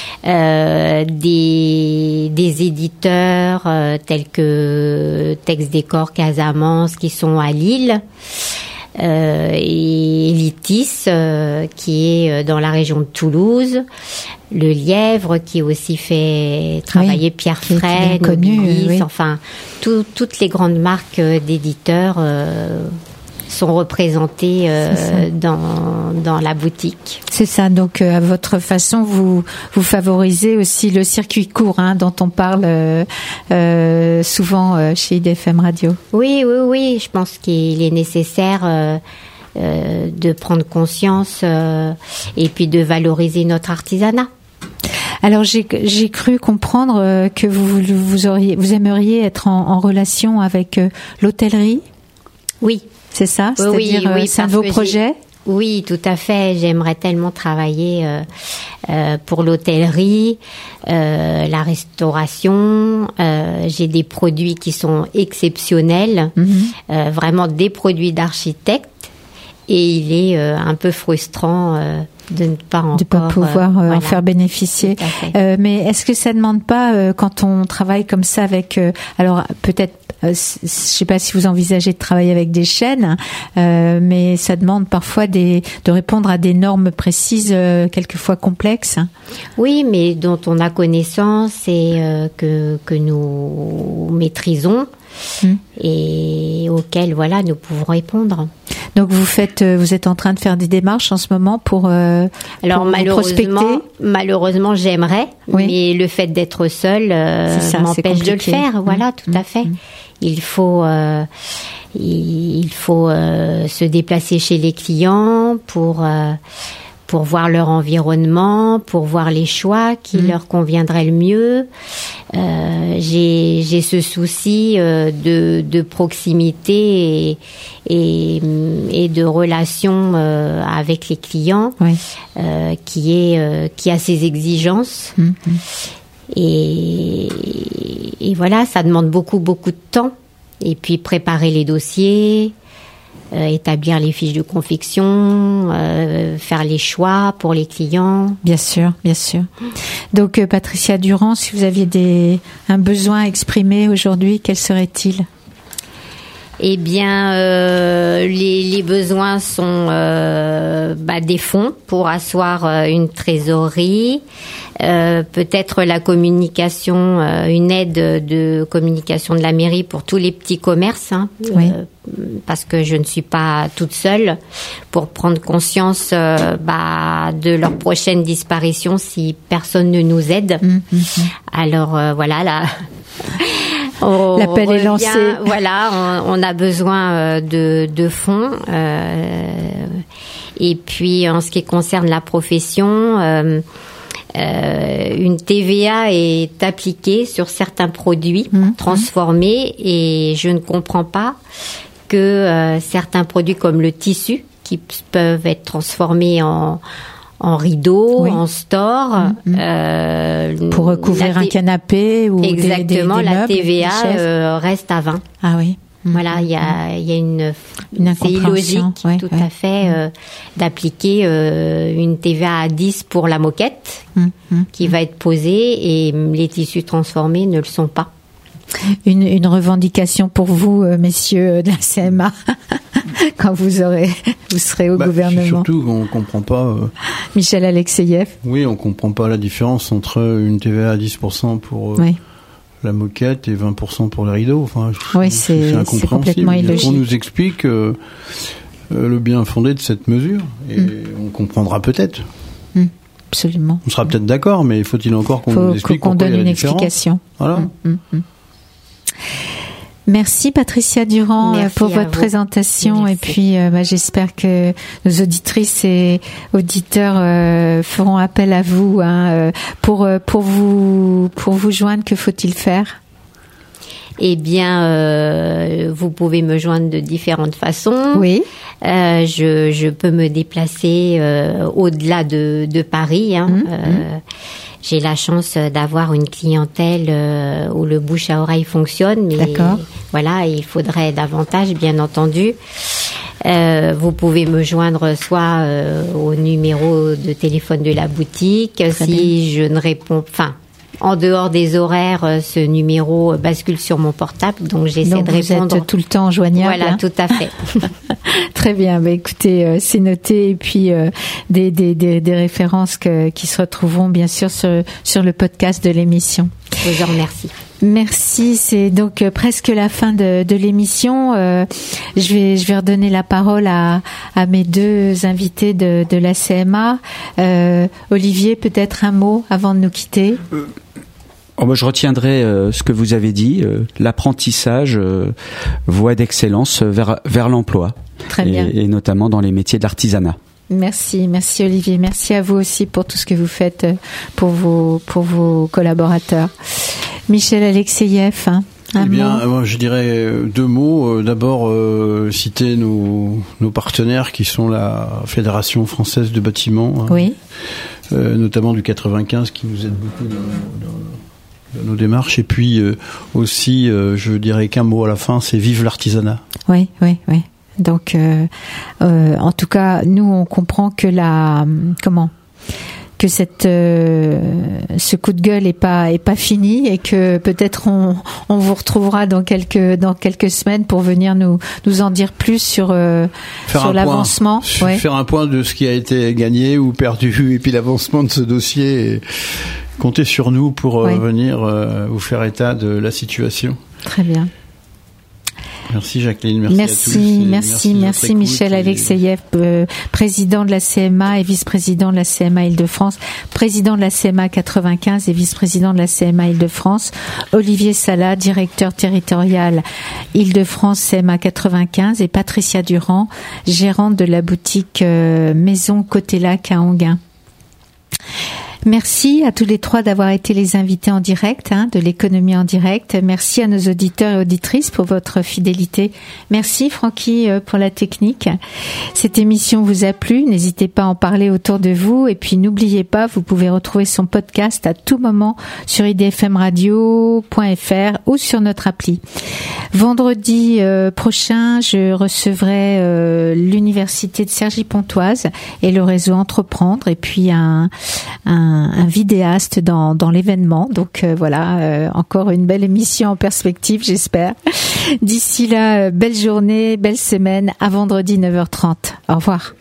euh, des des éditeurs euh, tels que Tex Décor Casamance qui sont à Lille. Euh, et Litis euh, qui est dans la région de Toulouse, le Lièvre qui aussi fait travailler oui, Pierre Fray, Nobilis, oui. Enfin tout, toutes les grandes marques d'éditeurs euh, sont représentées euh, dans dans la boutique. C'est ça. Donc euh, à votre façon, vous vous favorisez aussi le circuit court, hein, dont on parle euh, euh, souvent euh, chez I D F M Radio. Oui, oui, oui. Je pense qu'il est nécessaire euh, euh, de prendre conscience euh, et puis de valoriser notre artisanat. Alors j'ai j'ai cru comprendre euh, que vous vous auriez vous aimeriez être en, en relation avec euh, l'hôtellerie. Oui. C'est ça, c'est-à-dire oui, oui, c'est un de vos projets. Oui, tout à fait. J'aimerais tellement travailler euh, euh, pour l'hôtellerie, euh, la restauration. Euh, j'ai des produits qui sont exceptionnels, mm-hmm. euh, vraiment des produits d'architecte. Et il est euh, un peu frustrant euh, de ne pas encore de pas pouvoir euh, voilà. en faire bénéficier. Tout à fait. Euh, mais est-ce que ça demande pas euh, quand on travaille comme ça avec euh, alors peut-être euh, je sais pas si vous envisagez de travailler avec des chaînes, euh, mais ça demande parfois des de répondre à des normes précises, euh, quelquefois complexes. Oui, mais dont on a connaissance et euh, que que nous maîtrisons. Hum. Et auxquels voilà nous pouvons répondre. Donc vous faites, vous êtes en train de faire des démarches en ce moment pour euh, alors pour malheureusement, malheureusement j'aimerais, oui. mais le fait d'être seule euh, ça, m'empêche de le faire. Mmh. Voilà, tout mmh. à fait. Mmh. Il faut euh, il faut euh, se déplacer chez les clients pour euh, pour voir leur environnement, pour voir les choix qui mmh. leur conviendraient le mieux. Euh, j'ai, j'ai ce souci euh, de, de proximité et, et, et de relation euh, avec les clients, oui. euh, qui est euh, qui a ses exigences. Mmh. Et, et voilà, ça demande beaucoup beaucoup de temps. Et puis préparer les dossiers. Euh, établir les fiches de confection, euh, faire les choix pour les clients. Bien sûr, bien sûr. Donc, euh, Patricia Durand, si vous aviez des, un besoin exprimé aujourd'hui, quel serait-il ? Eh bien, euh, les, les besoins sont euh, bah, des fonds pour asseoir euh, une trésorerie, euh, peut-être la communication, euh, une aide de communication de la mairie pour tous les petits commerces, hein, oui. euh, parce que je ne suis pas toute seule, pour prendre conscience euh, bah, de leur prochaine disparition si personne ne nous aide. Mmh, mmh. Alors euh, voilà, là... On L'appel revient, est lancé. Voilà, on, on a besoin de, de fonds. Euh, et puis, en ce qui concerne la profession, euh, euh, une T V A est appliquée sur certains produits mmh. transformés et je ne comprends pas que euh, certains produits comme le tissu, qui peuvent être transformés en... en rideau, oui. en store. Mmh. Euh, Pour recouvrir t- un canapé ou exactement, des, des, des la meubles, T V A euh, reste à vingt. Ah oui. Mmh. Voilà, il y a, il y a une, une c'est illogique, ouais, tout ouais. à fait, euh, d'appliquer euh, une T V A à dix pour la moquette mmh. qui mmh. va être posée et les tissus transformés ne le sont pas. Une, une revendication pour vous, euh, messieurs de la C M A, quand vous aurez, vous serez au bah, gouvernement. Surtout qu'on comprend pas. Euh... Michel Alexeïev. Oui, on comprend pas la différence entre une T V A à dix pour cent pour euh, oui. la moquette et vingt pour cent pour les rideaux. Enfin, oui, c'est, c'est incompréhensible. C'est complètement illogique. On nous explique euh, euh, le bien fondé de cette mesure et mm. on comprendra peut-être. Mm. Absolument. On sera peut-être d'accord, mais faut-il encore qu'on Faut nous explique qu'on donne il y a une la explication. Voilà. Mm, mm, mm. Merci Patricia Durand Merci pour votre vous. présentation. Merci. Et puis euh, bah, j'espère que nos auditrices et auditeurs euh, feront appel à vous hein, euh, pour pour vous pour vous joindre. Que faut-il faire ? Eh bien, euh, vous pouvez me joindre de différentes façons. Oui. Euh, je, je peux me déplacer euh, au-delà de, de Paris. Hein. Mmh, euh, mmh. J'ai la chance d'avoir une clientèle euh, où le bouche à oreille fonctionne. Mais D'accord. Voilà, il faudrait davantage, bien entendu. Euh, vous pouvez me joindre soit euh, au numéro de téléphone de la boutique. Très si bien. Je ne réponds... Enfin, en dehors des horaires, ce numéro bascule sur mon portable, donc j'essaie donc de répondre. Vous êtes tout le temps joignable. Voilà, hein. tout à fait. Très bien. Bah, écoutez, euh, c'est noté et puis euh, des, des, des, des références que, qui se retrouveront bien sûr sur, sur le podcast de l'émission. Je vous en remercie. Merci, c'est donc euh, presque la fin de, de l'émission. Euh, je vais je vais redonner la parole à, à mes deux invités de, de la C M A. Euh, Olivier, peut-être un mot avant de nous quitter. Euh, oh bah, je retiendrai euh, ce que vous avez dit, euh, l'apprentissage, euh, voie d'excellence vers vers l'emploi. Très bien. Et, et notamment dans les métiers de l'artisanat. Merci, merci Olivier. Merci à vous aussi pour tout ce que vous faites pour vos pour vos collaborateurs. Michel Alexeïev, hein, un eh bien, mot. moi, je dirais deux mots. D'abord, euh, citer nos, nos partenaires qui sont la Fédération française de bâtiments, hein, oui. euh, notamment du quatre-vingt-quinze, qui nous aide beaucoup dans, dans, dans nos démarches. Et puis euh, aussi, euh, je dirais qu'un mot à la fin, c'est vive l'artisanat. Oui, oui, oui. Donc, euh, euh, en tout cas, nous, on comprend que la comment que cette euh, ce coup de gueule est pas est pas fini et que peut-être on on vous retrouvera dans quelques dans quelques semaines pour venir nous nous en dire plus sur euh, sur l'avancement. Point, ouais. Faire un point de ce qui a été gagné ou perdu et puis l'avancement de ce dossier. Et comptez sur nous pour euh, ouais. venir euh, vous faire état de la situation. Très bien. Merci Jacqueline, merci, merci à tous. Merci, merci, merci Michel et... Alexeyev, euh, président de la C M A et vice-président de la C M A Île-de-France, président de la C M A quatre-vingt-quinze et vice-président de la C M A Île-de-France, Olivier Sala, directeur territorial Île-de-France C M A quatre-vingt-quinze et Patricia Durand, gérante de la boutique euh, Maison Côté Lac à Enghien. Merci à tous les trois d'avoir été les invités en direct hein, de l'économie en direct. Merci à nos auditeurs et auditrices pour votre fidélité. Merci Francky pour la technique. Cette émission vous a plu, n'hésitez pas à en parler autour de vous et puis n'oubliez pas, vous pouvez retrouver son podcast à tout moment sur i d f m radio point f r ou sur notre appli. Vendredi euh, prochain, je recevrai euh, l'université de Cergy-Pontoise et le réseau Entreprendre et puis un, un un vidéaste dans, dans l'événement. Donc euh, voilà, euh, encore une belle émission en perspective, j'espère. D'ici là, euh, belle journée, belle semaine, à vendredi neuf heures trente. Au revoir.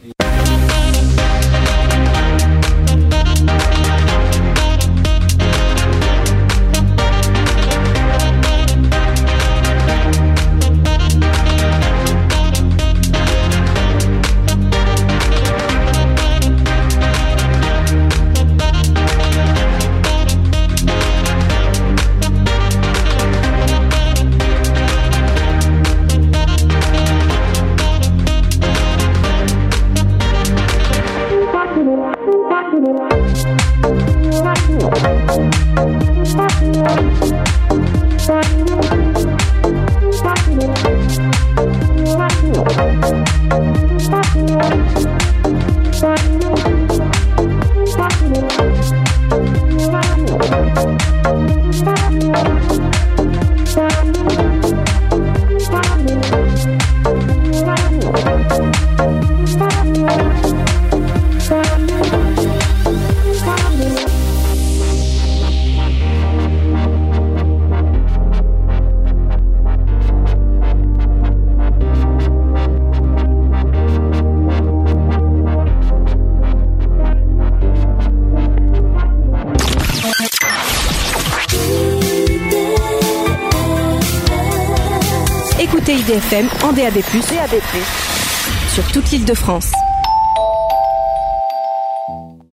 I D F M en D A B plus, D A B plus, sur toute l'Île-de-France.